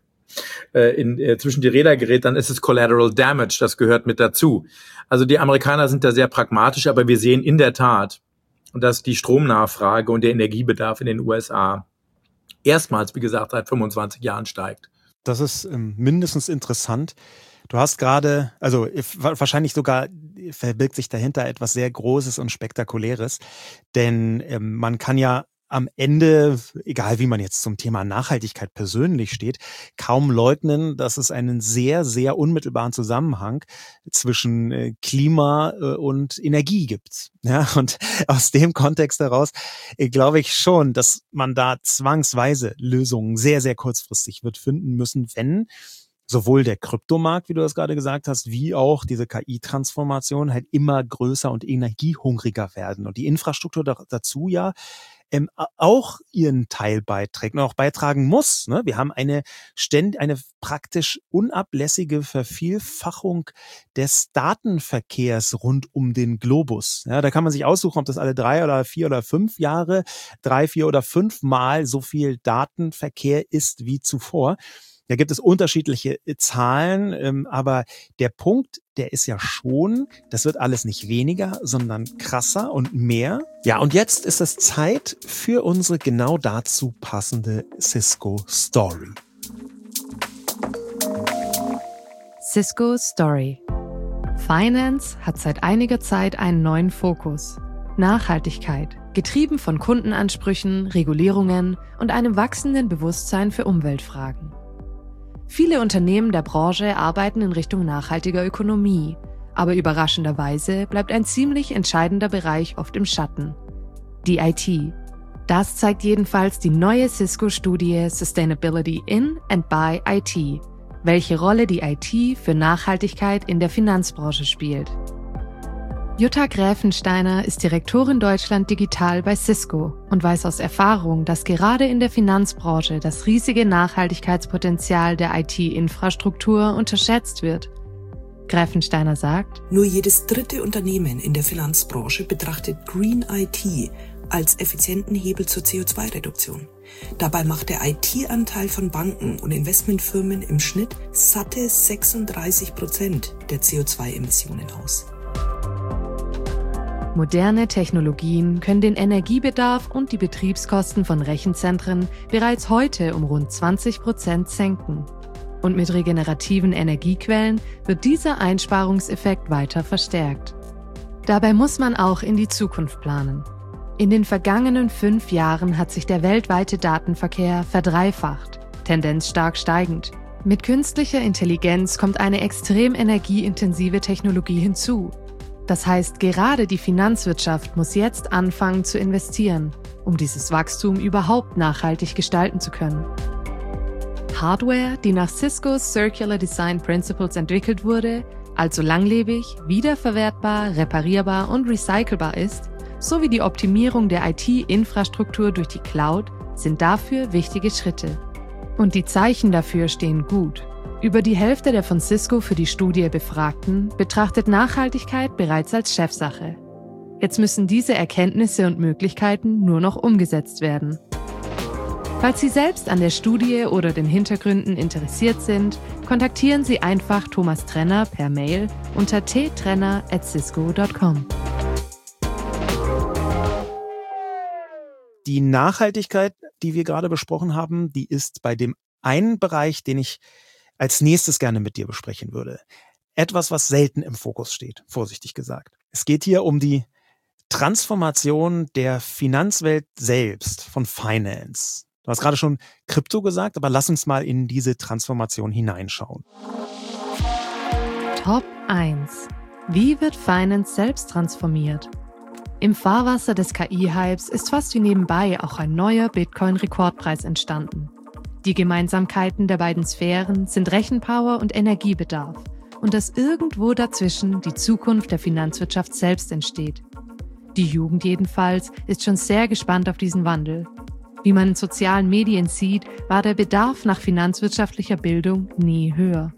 zwischen die Räder gerät, dann ist es Collateral Damage, das gehört mit dazu. Also die Amerikaner sind da sehr pragmatisch, aber wir sehen in der Tat, dass die Stromnachfrage und der Energiebedarf in den USA erstmals, wie gesagt, seit 25 Jahren steigt.
Das ist mindestens interessant. Du hast gerade, also wahrscheinlich sogar verbirgt sich dahinter etwas sehr Großes und Spektakuläres, denn man kann ja am Ende, egal wie man jetzt zum Thema Nachhaltigkeit persönlich steht, kaum leugnen, dass es einen sehr, sehr unmittelbaren Zusammenhang zwischen Klima und Energie gibt. Ja, und aus dem Kontext heraus glaube ich schon, dass man da zwangsweise Lösungen sehr, sehr kurzfristig wird finden müssen, wenn sowohl der Kryptomarkt, wie du das gerade gesagt hast, wie auch diese KI-Transformation halt immer größer und energiehungriger werden. Und die Infrastruktur dazu ja auch ihren Teil beiträgt und auch beitragen muss. Ne? Wir haben eine praktisch unablässige Vervielfachung des Datenverkehrs rund um den Globus. Ja, da kann man sich aussuchen, ob das alle 3 oder 4 oder 5 Jahre, 3, 4 oder 5 Mal so viel Datenverkehr ist wie zuvor. Da gibt es unterschiedliche Zahlen, aber der Punkt, der ist ja schon, das wird alles nicht weniger, sondern krasser und mehr. Ja, und jetzt ist es Zeit für unsere genau dazu passende Cisco Story.
Cisco Story. Finance hat seit einiger Zeit einen neuen Fokus. Nachhaltigkeit, getrieben von Kundenansprüchen, Regulierungen und einem wachsenden Bewusstsein für Umweltfragen. Viele Unternehmen der Branche arbeiten in Richtung nachhaltiger Ökonomie, aber überraschenderweise bleibt ein ziemlich entscheidender Bereich oft im Schatten: die IT. Das zeigt jedenfalls die neue Cisco-Studie Sustainability in and by IT, welche Rolle die IT für Nachhaltigkeit in der Finanzbranche spielt. Jutta Gräfensteiner ist Direktorin Deutschland Digital bei Cisco und weiß aus Erfahrung, dass gerade in der Finanzbranche das riesige Nachhaltigkeitspotenzial der IT-Infrastruktur unterschätzt wird. Gräfensteiner sagt:
Nur jedes dritte Unternehmen in der Finanzbranche betrachtet Green IT als effizienten Hebel zur CO2-Reduktion. Dabei macht der IT-Anteil von Banken und Investmentfirmen im Schnitt satte 36% der CO2-Emissionen aus.
Moderne Technologien können den Energiebedarf und die Betriebskosten von Rechenzentren bereits heute um rund 20% senken. Und mit regenerativen Energiequellen wird dieser Einsparungseffekt weiter verstärkt. Dabei muss man auch in die Zukunft planen. In den vergangenen 5 Jahren hat sich der weltweite Datenverkehr verdreifacht, Tendenz stark steigend. Mit künstlicher Intelligenz kommt eine extrem energieintensive Technologie hinzu. Das heißt, gerade die Finanzwirtschaft muss jetzt anfangen zu investieren, um dieses Wachstum überhaupt nachhaltig gestalten zu können. Hardware, die nach Cisco's Circular Design Principles entwickelt wurde, also langlebig, wiederverwertbar, reparierbar und recycelbar ist, sowie die Optimierung der IT-Infrastruktur durch die Cloud, sind dafür wichtige Schritte. Und die Zeichen dafür stehen gut. Über die Hälfte der von Cisco für die Studie Befragten betrachtet Nachhaltigkeit bereits als Chefsache. Jetzt müssen diese Erkenntnisse und Möglichkeiten nur noch umgesetzt werden. Falls Sie selbst an der Studie oder den Hintergründen interessiert sind, kontaktieren Sie einfach Thomas Trenner per Mail unter ttrenner@cisco.com.
Die Nachhaltigkeit, die wir gerade besprochen haben, die ist bei dem einen Bereich, den ich als nächstes gerne mit dir besprechen würde. Etwas, was selten im Fokus steht, vorsichtig gesagt. Es geht hier um die Transformation der Finanzwelt selbst, von Finance. Du hast gerade schon Krypto gesagt, aber lass uns mal in diese Transformation hineinschauen.
Top 1. Wie wird Finance selbst transformiert? Im Fahrwasser des KI-Hypes ist fast wie nebenbei auch ein neuer Bitcoin-Rekordpreis entstanden. Die Gemeinsamkeiten der beiden Sphären sind Rechenpower und Energiebedarf und dass irgendwo dazwischen die Zukunft der Finanzwirtschaft selbst entsteht. Die Jugend jedenfalls ist schon sehr gespannt auf diesen Wandel. Wie man in sozialen Medien sieht, war der Bedarf nach finanzwirtschaftlicher Bildung nie höher.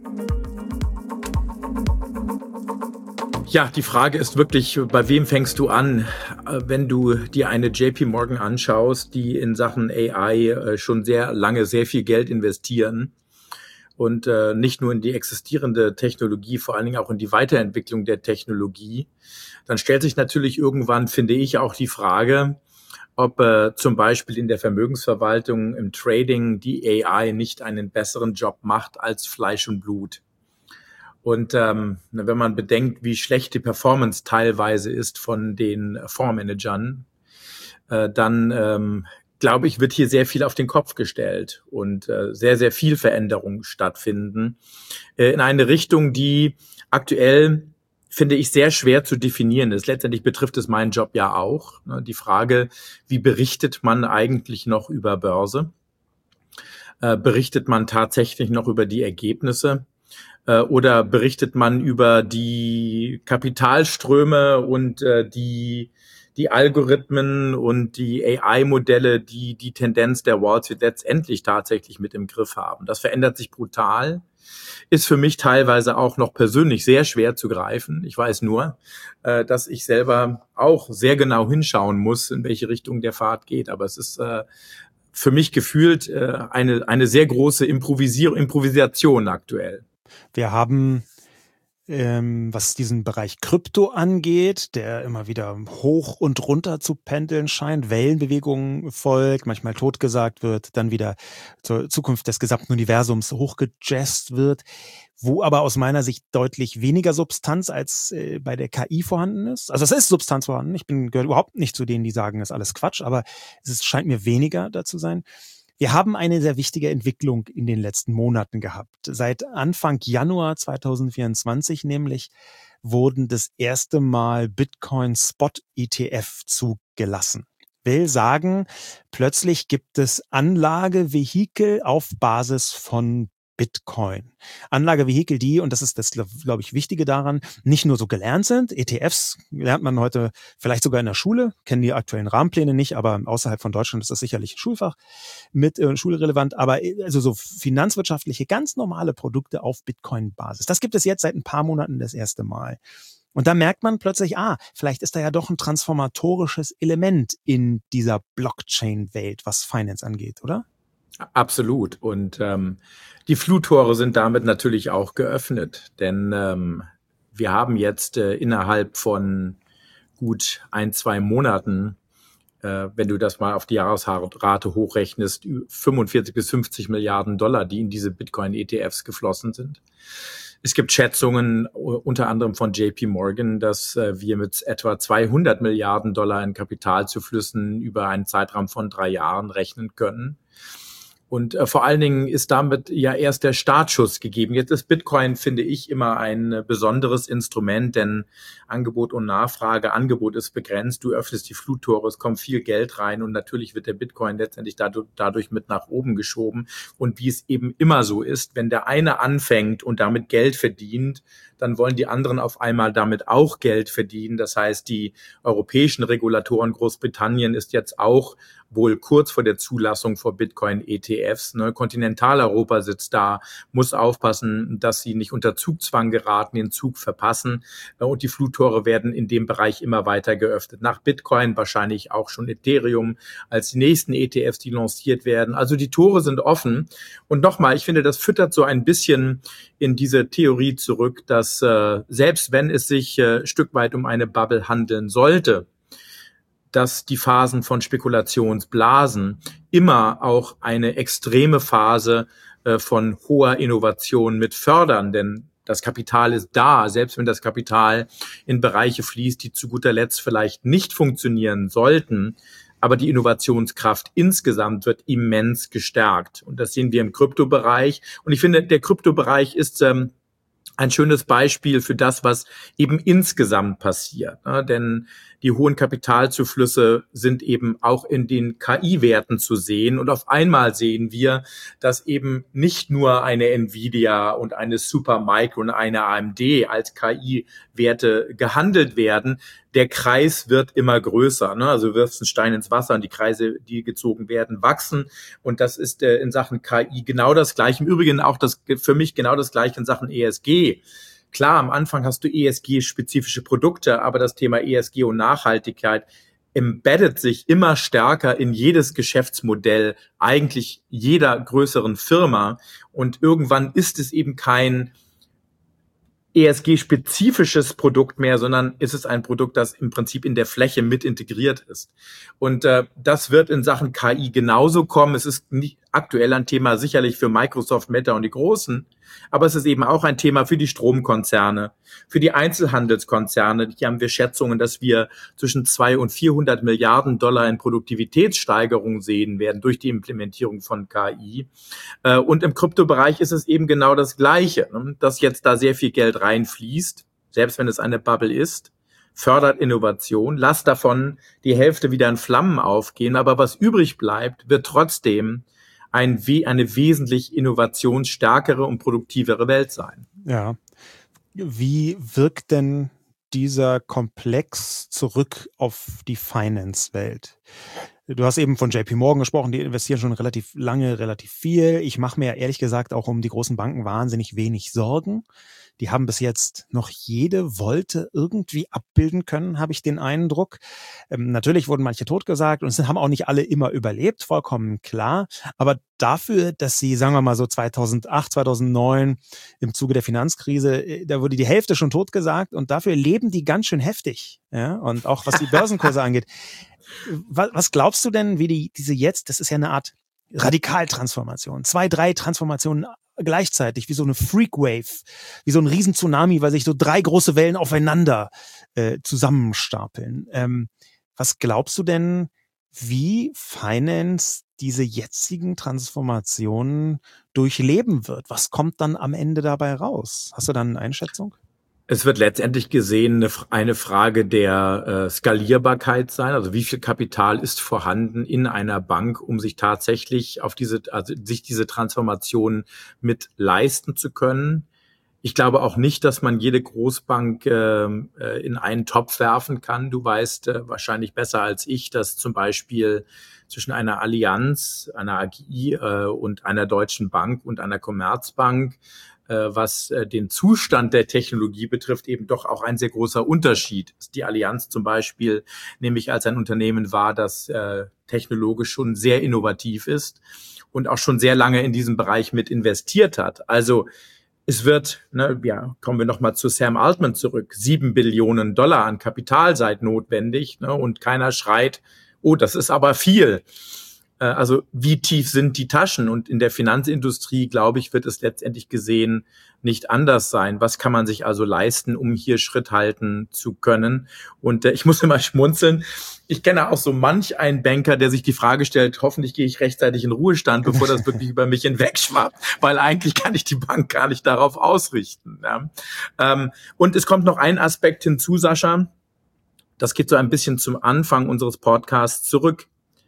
Ja, die Frage ist wirklich, bei wem fängst du an, wenn du dir eine JP Morgan anschaust, die in Sachen AI schon sehr lange sehr viel Geld investieren und nicht nur in die existierende Technologie, vor allen Dingen auch in die Weiterentwicklung der Technologie. Dann stellt sich natürlich irgendwann, finde ich, auch die Frage, ob zum Beispiel in der Vermögensverwaltung, im Trading die AI nicht einen besseren Job macht als Fleisch und Blut. Und wenn man bedenkt, wie schlecht die Performance teilweise ist von den Fondsmanagern, dann glaube ich, wird hier sehr viel auf den Kopf gestellt und sehr, sehr viel Veränderung stattfinden in eine Richtung, die aktuell, finde ich, sehr schwer zu definieren ist. Letztendlich betrifft es meinen Job ja auch. Die Frage, wie berichtet man eigentlich noch über Börse? Berichtet man tatsächlich noch über die Ergebnisse? Oder berichtet man über die Kapitalströme und die Algorithmen und die AI-Modelle, die die Tendenz der Wall Street letztendlich tatsächlich mit im Griff haben? Das verändert sich brutal. Ist für mich teilweise auch noch persönlich sehr schwer zu greifen. Ich weiß nur, dass ich selber auch sehr genau hinschauen muss, in welche Richtung der Pfad geht. Aber es ist für mich gefühlt eine sehr große Improvisation aktuell.
Wir haben, was diesen Bereich Krypto angeht, der immer wieder hoch und runter zu pendeln scheint, Wellenbewegungen folgt, manchmal totgesagt wird, dann wieder zur Zukunft des gesamten Universums hochgejazzt wird, wo aber aus meiner Sicht deutlich weniger Substanz als bei der KI vorhanden ist. Also es ist Substanz vorhanden, gehöre überhaupt nicht zu denen, die sagen, das ist alles Quatsch, aber scheint mir weniger da zu sein. Wir haben eine sehr wichtige Entwicklung in den letzten Monaten gehabt. Seit Anfang Januar 2024 nämlich wurden das erste Mal Bitcoin Spot ETF zugelassen. Will sagen, plötzlich gibt es Anlagevehikel auf Basis von Bitcoin. Anlagevehikel, die, und das ist das, glaube ich, Wichtige daran, nicht nur so gelernt sind. ETFs lernt man heute vielleicht sogar in der Schule, kennen die aktuellen Rahmenpläne nicht, aber außerhalb von Deutschland ist das sicherlich ein Schulfach mit schulrelevant. Aber also so finanzwirtschaftliche, ganz normale Produkte auf Bitcoin-Basis. Das gibt es jetzt seit ein paar Monaten das erste Mal. Und da merkt man plötzlich, vielleicht ist da ja doch ein transformatorisches Element in dieser Blockchain-Welt, was Finance angeht, oder?
Absolut. Und die Fluttore sind damit natürlich auch geöffnet, denn wir haben jetzt innerhalb von gut 1-2 Monaten, wenn du das mal auf die Jahresrate hochrechnest, 45 bis 50 Milliarden $, die in diese Bitcoin-ETFs geflossen sind. Es gibt Schätzungen, unter anderem von JP Morgan, dass wir mit etwa 200 Milliarden $ in Kapitalzuflüssen über einen Zeitraum von 3 Jahren rechnen können. Und vor allen Dingen ist damit ja erst der Startschuss gegeben. Jetzt ist Bitcoin, finde ich, immer ein besonderes Instrument, denn Angebot und Nachfrage, Angebot ist begrenzt, du öffnest die Fluttore, es kommt viel Geld rein und natürlich wird der Bitcoin letztendlich dadurch mit nach oben geschoben. Und wie es eben immer so ist, wenn der eine anfängt und damit Geld verdient, dann wollen die anderen auf einmal damit auch Geld verdienen. Das heißt, die europäischen Regulatoren, Großbritannien ist jetzt auch wohl kurz vor der Zulassung vor Bitcoin-ETFs. Kontinentaleuropa sitzt da, muss aufpassen, dass sie nicht unter Zugzwang geraten, den Zug verpassen. Und die Fluttore werden in dem Bereich immer weiter geöffnet. Nach Bitcoin wahrscheinlich auch schon Ethereum als die nächsten ETFs, die lanciert werden. Also die Tore sind offen. Und nochmal, ich finde, das füttert so ein bisschen in diese Theorie zurück, dass selbst wenn es sich Stück weit um eine Bubble handeln sollte, dass die Phasen von Spekulationsblasen immer auch eine extreme Phase von hoher Innovation mit fördern, denn das Kapital ist da, selbst wenn das Kapital in Bereiche fließt, die zu guter Letzt vielleicht nicht funktionieren sollten, aber die Innovationskraft insgesamt wird immens gestärkt. Und das sehen wir im Kryptobereich. Und ich finde, der Kryptobereich ist ein schönes Beispiel für das, was eben insgesamt passiert. Denn die hohen Kapitalzuflüsse sind eben auch in den KI-Werten zu sehen. Und auf einmal sehen wir, dass eben nicht nur eine Nvidia und eine Supermicro und eine AMD als KI-Werte gehandelt werden. Der Kreis wird immer größer. Also du wirfst einen Stein ins Wasser und die Kreise, die gezogen werden, wachsen. Und das ist in Sachen KI genau das Gleiche. Im Übrigen auch für mich genau das Gleiche in Sachen ESG. Klar, am Anfang hast du ESG-spezifische Produkte, aber das Thema ESG und Nachhaltigkeit embedded sich immer stärker in jedes Geschäftsmodell eigentlich jeder größeren Firma. Und irgendwann ist es eben kein ESG-spezifisches Produkt mehr, sondern ist es ein Produkt, das im Prinzip in der Fläche mit integriert ist. Und das wird in Sachen KI genauso kommen. Es ist nicht aktuell ein Thema sicherlich für Microsoft, Meta und die Großen, aber es ist eben auch ein Thema für die Stromkonzerne, für die Einzelhandelskonzerne. Hier haben wir Schätzungen, dass wir zwischen 200 und 400 Milliarden $ in Produktivitätssteigerung sehen werden durch die Implementierung von KI. Und im Kryptobereich ist es eben genau das Gleiche, dass jetzt da sehr viel Geld reinfließt, selbst wenn es eine Bubble ist, fördert Innovation, lasst davon die Hälfte wieder in Flammen aufgehen, aber was übrig bleibt, wird trotzdem eine wesentlich innovationsstärkere und produktivere Welt sein.
Ja. Wie wirkt denn dieser Komplex zurück auf die Finance-Welt? Du hast eben von JP Morgan gesprochen, die investieren schon relativ lange, relativ viel. Ich mache mir ehrlich gesagt auch um die großen Banken wahnsinnig wenig Sorgen. Die haben bis jetzt noch jede Wolte irgendwie abbilden können, habe ich den Eindruck. Natürlich wurden manche totgesagt und es haben auch nicht alle immer überlebt, vollkommen klar. Aber dafür, dass sie, sagen wir mal so 2008, 2009 im Zuge der Finanzkrise, da wurde die Hälfte schon totgesagt und dafür leben die ganz schön heftig. Ja? Und auch was die Börsenkurse angeht. Was glaubst du denn, wie diese jetzt, das ist ja eine Art Radikaltransformation, 2, 3 Transformationen gleichzeitig, wie so eine Freakwave, wie so ein Riesen-Tsunami, weil sich so 3 große Wellen aufeinander zusammenstapeln. Was glaubst du denn, wie Finance diese jetzigen Transformationen durchleben wird? Was kommt dann am Ende dabei raus? Hast du da eine Einschätzung?
Es wird letztendlich gesehen eine Frage der Skalierbarkeit sein. Also wie viel Kapital ist vorhanden in einer Bank, um sich tatsächlich sich diese Transformation mit leisten zu können. Ich glaube auch nicht, dass man jede Großbank in einen Topf werfen kann. Du weißt wahrscheinlich besser als ich, dass zum Beispiel zwischen einer Allianz, einer AGI und einer Deutschen Bank und einer Commerzbank, was den Zustand der Technologie betrifft, eben doch auch ein sehr großer Unterschied ist. Die Allianz zum Beispiel nämlich als ein Unternehmen war, das technologisch schon sehr innovativ ist und auch schon sehr lange in diesem Bereich mit investiert hat. Also es wird, kommen wir nochmal zu Sam Altman zurück, $7 Billionen an Kapital seid notwendig, und keiner schreit, oh, das ist aber viel. Also wie tief sind die Taschen? Und in der Finanzindustrie, glaube ich, wird es letztendlich gesehen nicht anders sein. Was kann man sich also leisten, um hier Schritt halten zu können? Und ich muss immer schmunzeln. Ich kenne auch so manch einen Banker, der sich die Frage stellt, hoffentlich gehe ich rechtzeitig in Ruhestand, bevor das wirklich über mich hinwegschwappt, weil eigentlich kann ich die Bank gar nicht darauf ausrichten. Ja. Und es kommt noch ein Aspekt hinzu, Sascha. Das geht so ein bisschen zum Anfang unseres Podcasts zurück.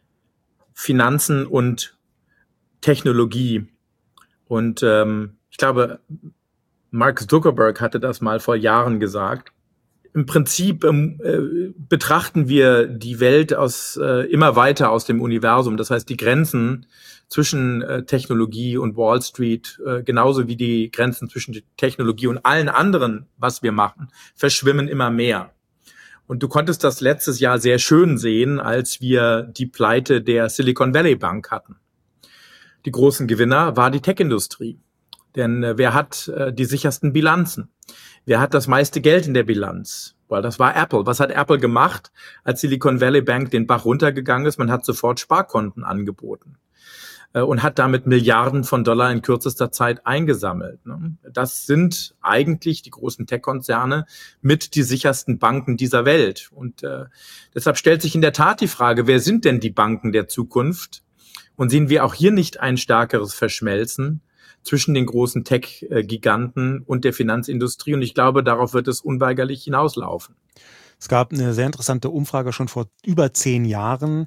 Finanzen und Technologie. Und ich glaube, Mark Zuckerberg hatte das mal vor Jahren gesagt. Im Prinzip betrachten wir die Welt immer weiter aus dem Universum. Das heißt, die Grenzen zwischen Technologie und Wall Street, genauso wie die Grenzen zwischen Technologie und allen anderen, was wir machen, verschwimmen immer mehr. Und du konntest das letztes Jahr sehr schön sehen, als wir die Pleite der Silicon Valley Bank hatten. Die großen Gewinner war die Tech-Industrie. Denn wer hat die sichersten Bilanzen? Wer hat das meiste Geld in der Bilanz? Weil das war Apple. Was hat Apple gemacht, als Silicon Valley Bank den Bach runtergegangen ist? Man hat sofort Sparkonten angeboten und hat damit Milliarden von Dollar in kürzester Zeit eingesammelt. Das sind eigentlich die großen Tech-Konzerne mit die sichersten Banken dieser Welt. Und deshalb stellt sich in der Tat die Frage, wer sind denn die Banken der Zukunft? Und sehen wir auch hier nicht ein stärkeres Verschmelzen zwischen den großen Tech-Giganten und der Finanzindustrie? Und ich glaube, darauf wird es unweigerlich hinauslaufen.
Es gab eine sehr interessante Umfrage schon vor über 10 Jahren.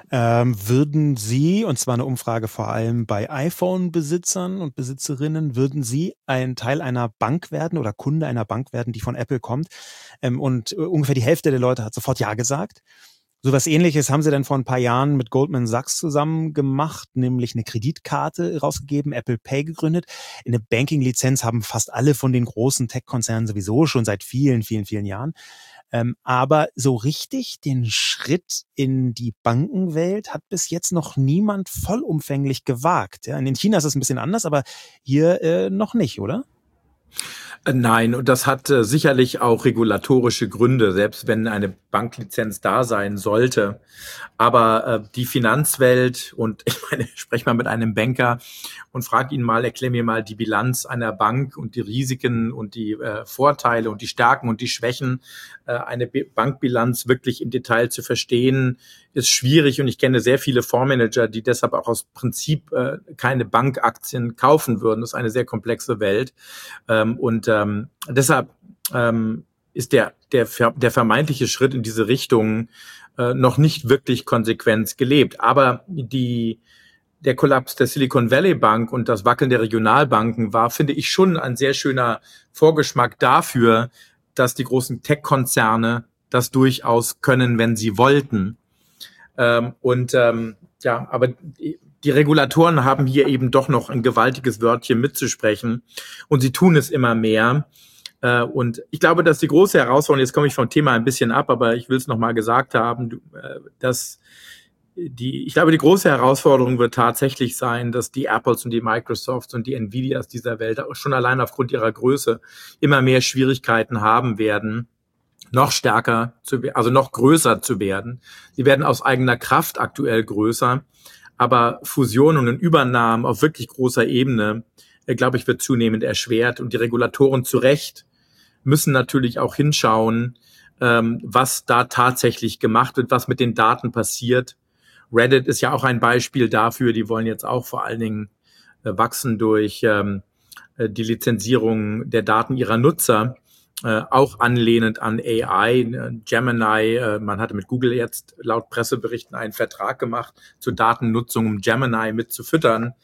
Würden Sie, und zwar eine Umfrage vor allem bei iPhone-Besitzern und Besitzerinnen, würden Sie ein Teil einer Bank werden oder Kunde einer Bank werden, die von Apple kommt? Und ungefähr die Hälfte der Leute hat sofort Ja gesagt. So was Ähnliches haben sie dann vor ein paar Jahren mit Goldman Sachs zusammen gemacht, nämlich eine Kreditkarte rausgegeben, Apple Pay gegründet. Eine Banking-Lizenz haben fast alle von den großen Tech-Konzernen sowieso schon seit vielen, vielen, vielen Jahren. Aber so richtig den Schritt in die Bankenwelt hat bis jetzt noch niemand vollumfänglich gewagt. Ja, in China ist es ein bisschen anders, aber hier noch nicht, oder?
Nein, und das hat sicherlich auch regulatorische Gründe, selbst wenn eine Banklizenz da sein sollte. Aber die Finanzwelt, und ich meine, sprech mal mit einem Banker und frag ihn mal, erklär mir mal die Bilanz einer Bank und die Risiken und die Vorteile und die Stärken und die Schwächen. Eine Bankbilanz wirklich im Detail zu verstehen, ist schwierig. Und ich kenne sehr viele Fondsmanager, die deshalb auch aus Prinzip keine Bankaktien kaufen würden. Das ist eine sehr komplexe Welt. Deshalb ist der vermeintliche Schritt in diese Richtung noch nicht wirklich konsequent gelebt. Aber die der Kollaps der Silicon Valley Bank und das Wackeln der Regionalbanken war, finde ich, schon ein sehr schöner Vorgeschmack dafür, dass die großen Tech-Konzerne das durchaus können, wenn sie wollten. Aber die Regulatoren haben hier eben doch noch ein gewaltiges Wörtchen mitzusprechen und sie tun es immer mehr. Und ich glaube, dass die große Herausforderung, jetzt komme ich vom Thema ein bisschen ab, aber ich will es nochmal gesagt haben, ich glaube, die große Herausforderung wird tatsächlich sein, dass die Apples und die Microsofts und die Nvidias dieser Welt auch schon allein aufgrund ihrer Größe immer mehr Schwierigkeiten haben werden, noch größer zu werden. Sie werden aus eigener Kraft aktuell größer, aber Fusionen und Übernahmen auf wirklich großer Ebene, glaube ich, wird zunehmend erschwert. Und die Regulatoren zu Recht müssen natürlich auch hinschauen, was da tatsächlich gemacht wird, was mit den Daten passiert. Reddit ist ja auch ein Beispiel dafür. Die wollen jetzt auch vor allen Dingen wachsen durch die Lizenzierung der Daten ihrer Nutzer, auch anlehnend an AI, Gemini. Man hatte mit Google jetzt laut Presseberichten einen Vertrag gemacht zur Datennutzung, um Gemini mit zu füttern.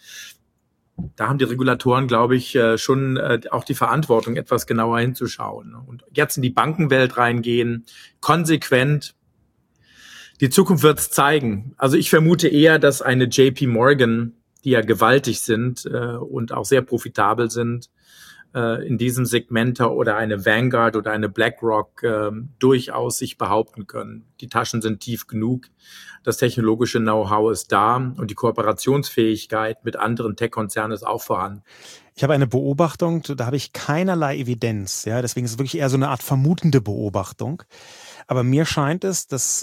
Da haben die Regulatoren, glaube ich, schon auch die Verantwortung, etwas genauer hinzuschauen. Und jetzt in die Bankenwelt reingehen, konsequent. Die Zukunft wird es zeigen. Also ich vermute eher, dass eine JP Morgan, die ja gewaltig sind und auch sehr profitabel sind, in diesem Segment oder eine Vanguard oder eine BlackRock durchaus sich behaupten können. Die Taschen sind tief genug, das technologische Know-how ist da und die Kooperationsfähigkeit mit anderen Tech-Konzernen ist auch vorhanden.
Ich habe eine Beobachtung, da habe ich keinerlei Evidenz, ja, deswegen ist es wirklich eher so eine Art vermutende Beobachtung. Aber mir scheint es, dass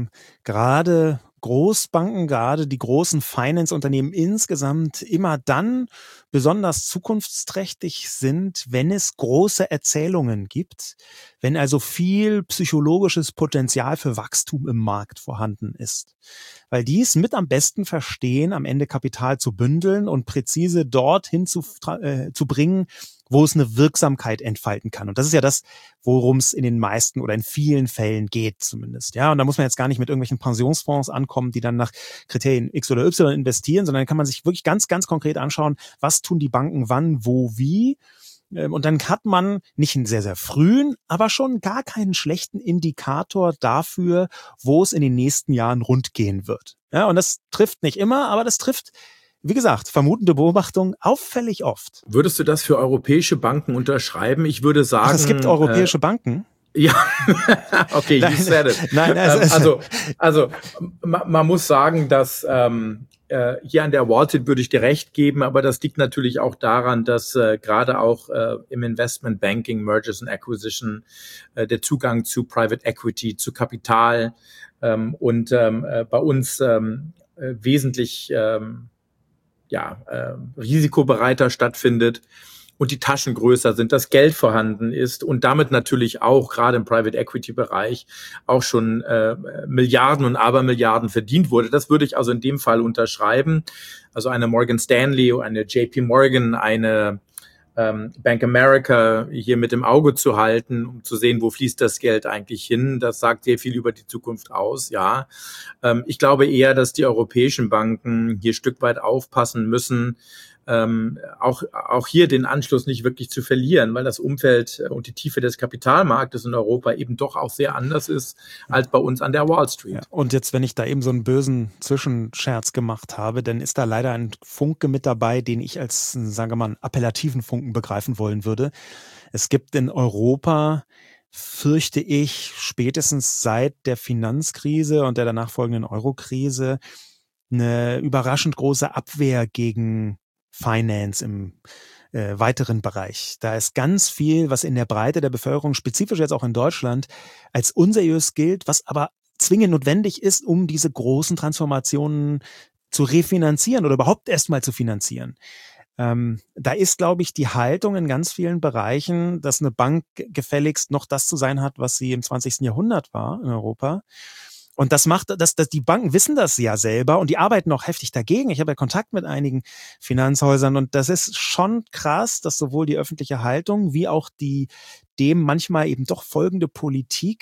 gerade Großbanken, gerade die großen Finance-Unternehmen insgesamt immer dann besonders zukunftsträchtig sind, wenn es große Erzählungen gibt, wenn also viel psychologisches Potenzial für Wachstum im Markt vorhanden ist. Weil die es mit am besten verstehen, am Ende Kapital zu bündeln und präzise dorthin zu bringen, wo es eine Wirksamkeit entfalten kann. Und das ist ja das, worum es in den meisten oder in vielen Fällen geht zumindest. Ja, und da muss man jetzt gar nicht mit irgendwelchen Pensionsfonds ankommen, die dann nach Kriterien X oder Y investieren, sondern kann man sich wirklich ganz, ganz konkret anschauen, was tun die Banken wann, wo, wie. Und dann hat man nicht einen sehr, sehr frühen, aber schon gar keinen schlechten Indikator dafür, wo es in den nächsten Jahren rund gehen wird. Ja, und das trifft nicht immer, aber das trifft, wie gesagt, vermutende Beobachtung auffällig oft.
Würdest du das für europäische Banken unterschreiben? Ich würde sagen...
Ach, es gibt europäische Banken?
Ja, okay, you said it.
Nein,
also man muss sagen, dass hier an der Wall Street würde ich dir recht geben, aber das liegt natürlich auch daran, dass gerade auch im Investment Banking, Mergers and Acquisition, der Zugang zu Private Equity, zu Kapital und bei uns wesentlich risikobereiter stattfindet und die Taschen größer sind, das Geld vorhanden ist und damit natürlich auch gerade im Private Equity Bereich auch schon Milliarden und Abermilliarden verdient wurde. Das würde ich also in dem Fall unterschreiben. Also eine Morgan Stanley, eine JP Morgan, eine Bank America hier mit im Auge zu halten, um zu sehen, wo fließt das Geld eigentlich hin. Das sagt sehr viel über die Zukunft aus, ja. Ich glaube eher, dass die europäischen Banken hier ein Stück weit aufpassen müssen, auch hier den Anschluss nicht wirklich zu verlieren, weil das Umfeld und die Tiefe des Kapitalmarktes in Europa eben doch auch sehr anders ist als bei uns an der Wall Street.
Ja, und jetzt, wenn ich da eben so einen bösen Zwischenscherz gemacht habe, dann ist da leider ein Funke mit dabei, den ich als, sagen wir mal, einen appellativen Funken begreifen wollen würde. Es gibt in Europa, fürchte ich, spätestens seit der Finanzkrise und der danach folgenden Eurokrise eine überraschend große Abwehr gegen Finance im weiteren Bereich. Da ist ganz viel, was in der Breite der Bevölkerung, spezifisch jetzt auch in Deutschland, als unseriös gilt, was aber zwingend notwendig ist, um diese großen Transformationen zu refinanzieren oder überhaupt erstmal zu finanzieren. Da ist, glaube ich, die Haltung in ganz vielen Bereichen, dass eine Bank gefälligst noch das zu sein hat, was sie im 20. Jahrhundert war in Europa. Und das macht, dass die Banken wissen das ja selber und die arbeiten auch heftig dagegen. Ich habe ja Kontakt mit einigen Finanzhäusern und das ist schon krass, dass sowohl die öffentliche Haltung wie auch die dem manchmal eben doch folgende Politik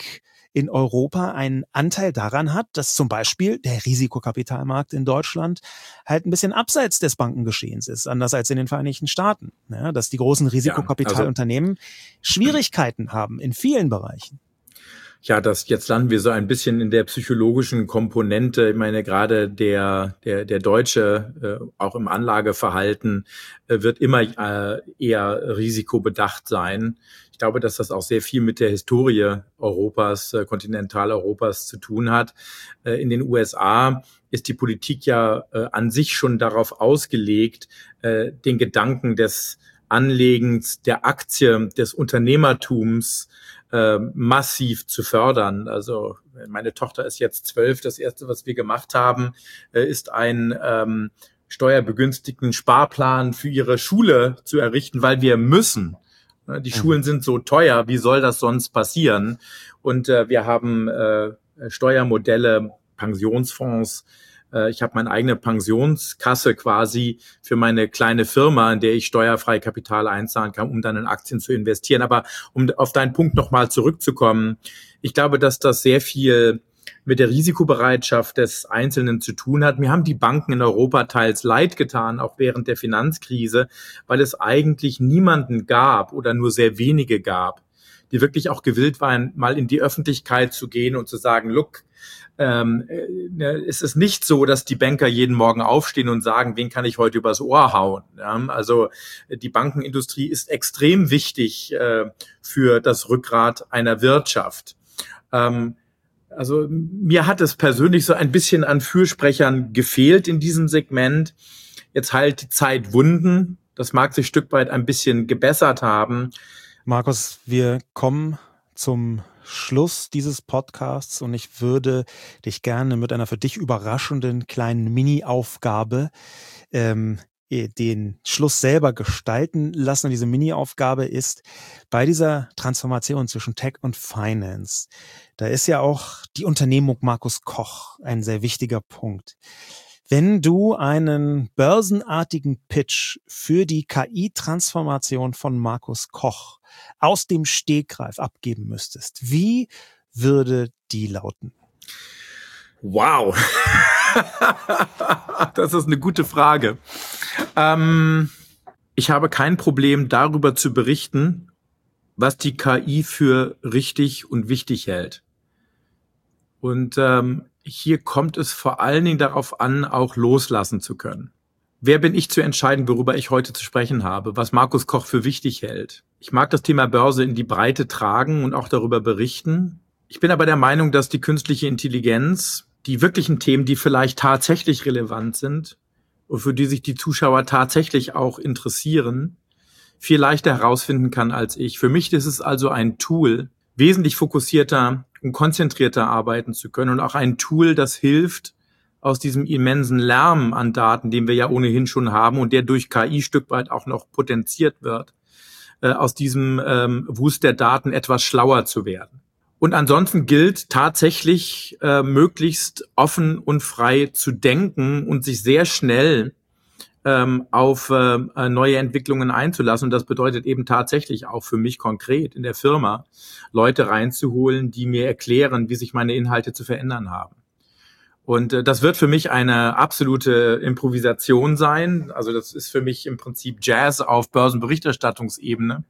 in Europa einen Anteil daran hat, dass zum Beispiel der Risikokapitalmarkt in Deutschland halt ein bisschen abseits des Bankengeschehens ist, anders als in den Vereinigten Staaten. Ja, dass die großen Risikokapitalunternehmen Schwierigkeiten haben in vielen Bereichen.
Ja, jetzt landen wir so ein bisschen in der psychologischen Komponente. Ich meine, gerade der Deutsche, auch im Anlageverhalten, wird immer eher risikobedacht sein. Ich glaube, dass das auch sehr viel mit der Historie Europas, Kontinentaleuropas zu tun hat. In den USA ist die Politik ja an sich schon darauf ausgelegt, den Gedanken des Anlegens der Aktie, des Unternehmertums massiv zu fördern. Also meine Tochter ist jetzt 12. Das Erste, was wir gemacht haben, ist einen steuerbegünstigten Sparplan für ihre Schule zu errichten, weil wir müssen. Die Schulen sind so teuer, wie soll das sonst passieren? Und wir haben Steuermodelle, Pensionsfonds. Ich habe meine eigene Pensionskasse quasi für meine kleine Firma, in der ich steuerfrei Kapital einzahlen kann, um dann in Aktien zu investieren. Aber um auf deinen Punkt nochmal zurückzukommen, ich glaube, dass das sehr viel mit der Risikobereitschaft des Einzelnen zu tun hat. Mir haben die Banken in Europa teils leid getan, auch während der Finanzkrise, weil es eigentlich niemanden gab oder nur sehr wenige gab, die wirklich auch gewillt waren, mal in die Öffentlichkeit zu gehen und zu sagen, look, es ist nicht so, dass die Banker jeden Morgen aufstehen und sagen, wen kann ich heute übers Ohr hauen. Ja, also die Bankenindustrie ist extrem wichtig für das Rückgrat einer Wirtschaft. Also mir hat es persönlich so ein bisschen an Fürsprechern gefehlt in diesem Segment. Jetzt heilt die Zeit Wunden. Das mag sich ein Stück weit ein bisschen gebessert haben.
Markus, wir kommen zum Schluss dieses Podcasts und ich würde dich gerne mit einer für dich überraschenden kleinen Mini-Aufgabe den Schluss selber gestalten lassen. Und diese Mini-Aufgabe ist, bei dieser Transformation zwischen Tech und Finance, da ist ja auch die Unternehmung Markus Koch ein sehr wichtiger Punkt. Wenn du einen börsenartigen Pitch für die KI-Transformation von Markus Koch aus dem Stegreif abgeben müsstest, wie würde die lauten?
Wow, das ist eine gute Frage. Ich habe kein Problem, darüber zu berichten, was die KI für richtig und wichtig hält. Und hier kommt es vor allen Dingen darauf an, auch loslassen zu können. Wer bin ich zu entscheiden, worüber ich heute zu sprechen habe, was Markus Koch für wichtig hält? Ich mag das Thema Börse in die Breite tragen und auch darüber berichten. Ich bin aber der Meinung, dass die künstliche Intelligenz, die wirklichen Themen, die vielleicht tatsächlich relevant sind und für die sich die Zuschauer tatsächlich auch interessieren, viel leichter herausfinden kann als ich. Für mich ist es also ein Tool, wesentlich fokussierter und konzentrierter arbeiten zu können und auch ein Tool, das hilft, aus diesem immensen Lärm an Daten, den wir ja ohnehin schon haben und der durch KI Stück weit auch noch potenziert wird, aus diesem Wust der Daten etwas schlauer zu werden. Und ansonsten gilt tatsächlich, möglichst offen und frei zu denken und sich sehr schnell auf neue Entwicklungen einzulassen. Und das bedeutet eben tatsächlich auch für mich konkret in der Firma, Leute reinzuholen, die mir erklären, wie sich meine Inhalte zu verändern haben. Und das wird für mich eine absolute Improvisation sein. Also das ist für mich im Prinzip Jazz auf Börsenberichterstattungsebene.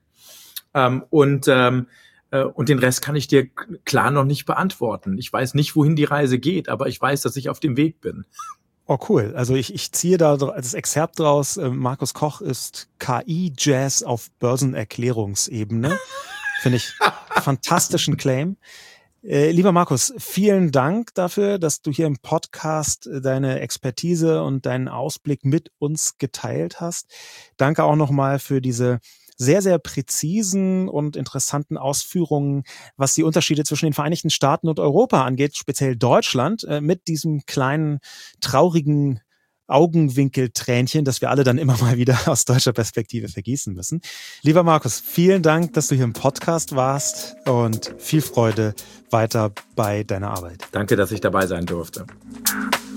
Und den Rest kann ich dir klar noch nicht beantworten. Ich weiß nicht, wohin die Reise geht, aber ich weiß, dass ich auf dem Weg bin.
Oh cool, also ich ziehe da das Exzerpt draus, Markus Koch ist KI-Jazz auf Börsenerklärungsebene. Finde ich fantastischen Claim. Lieber Markus, vielen Dank dafür, dass du hier im Podcast deine Expertise und deinen Ausblick mit uns geteilt hast. Danke auch nochmal für diese sehr, sehr präzisen und interessanten Ausführungen, was die Unterschiede zwischen den Vereinigten Staaten und Europa angeht, speziell Deutschland, mit diesem kleinen, traurigen Augenwinkeltränchen, das wir alle dann immer mal wieder aus deutscher Perspektive vergießen müssen. Lieber Markus, vielen Dank, dass du hier im Podcast warst und viel Freude weiter bei deiner Arbeit.
Danke, dass ich dabei sein durfte.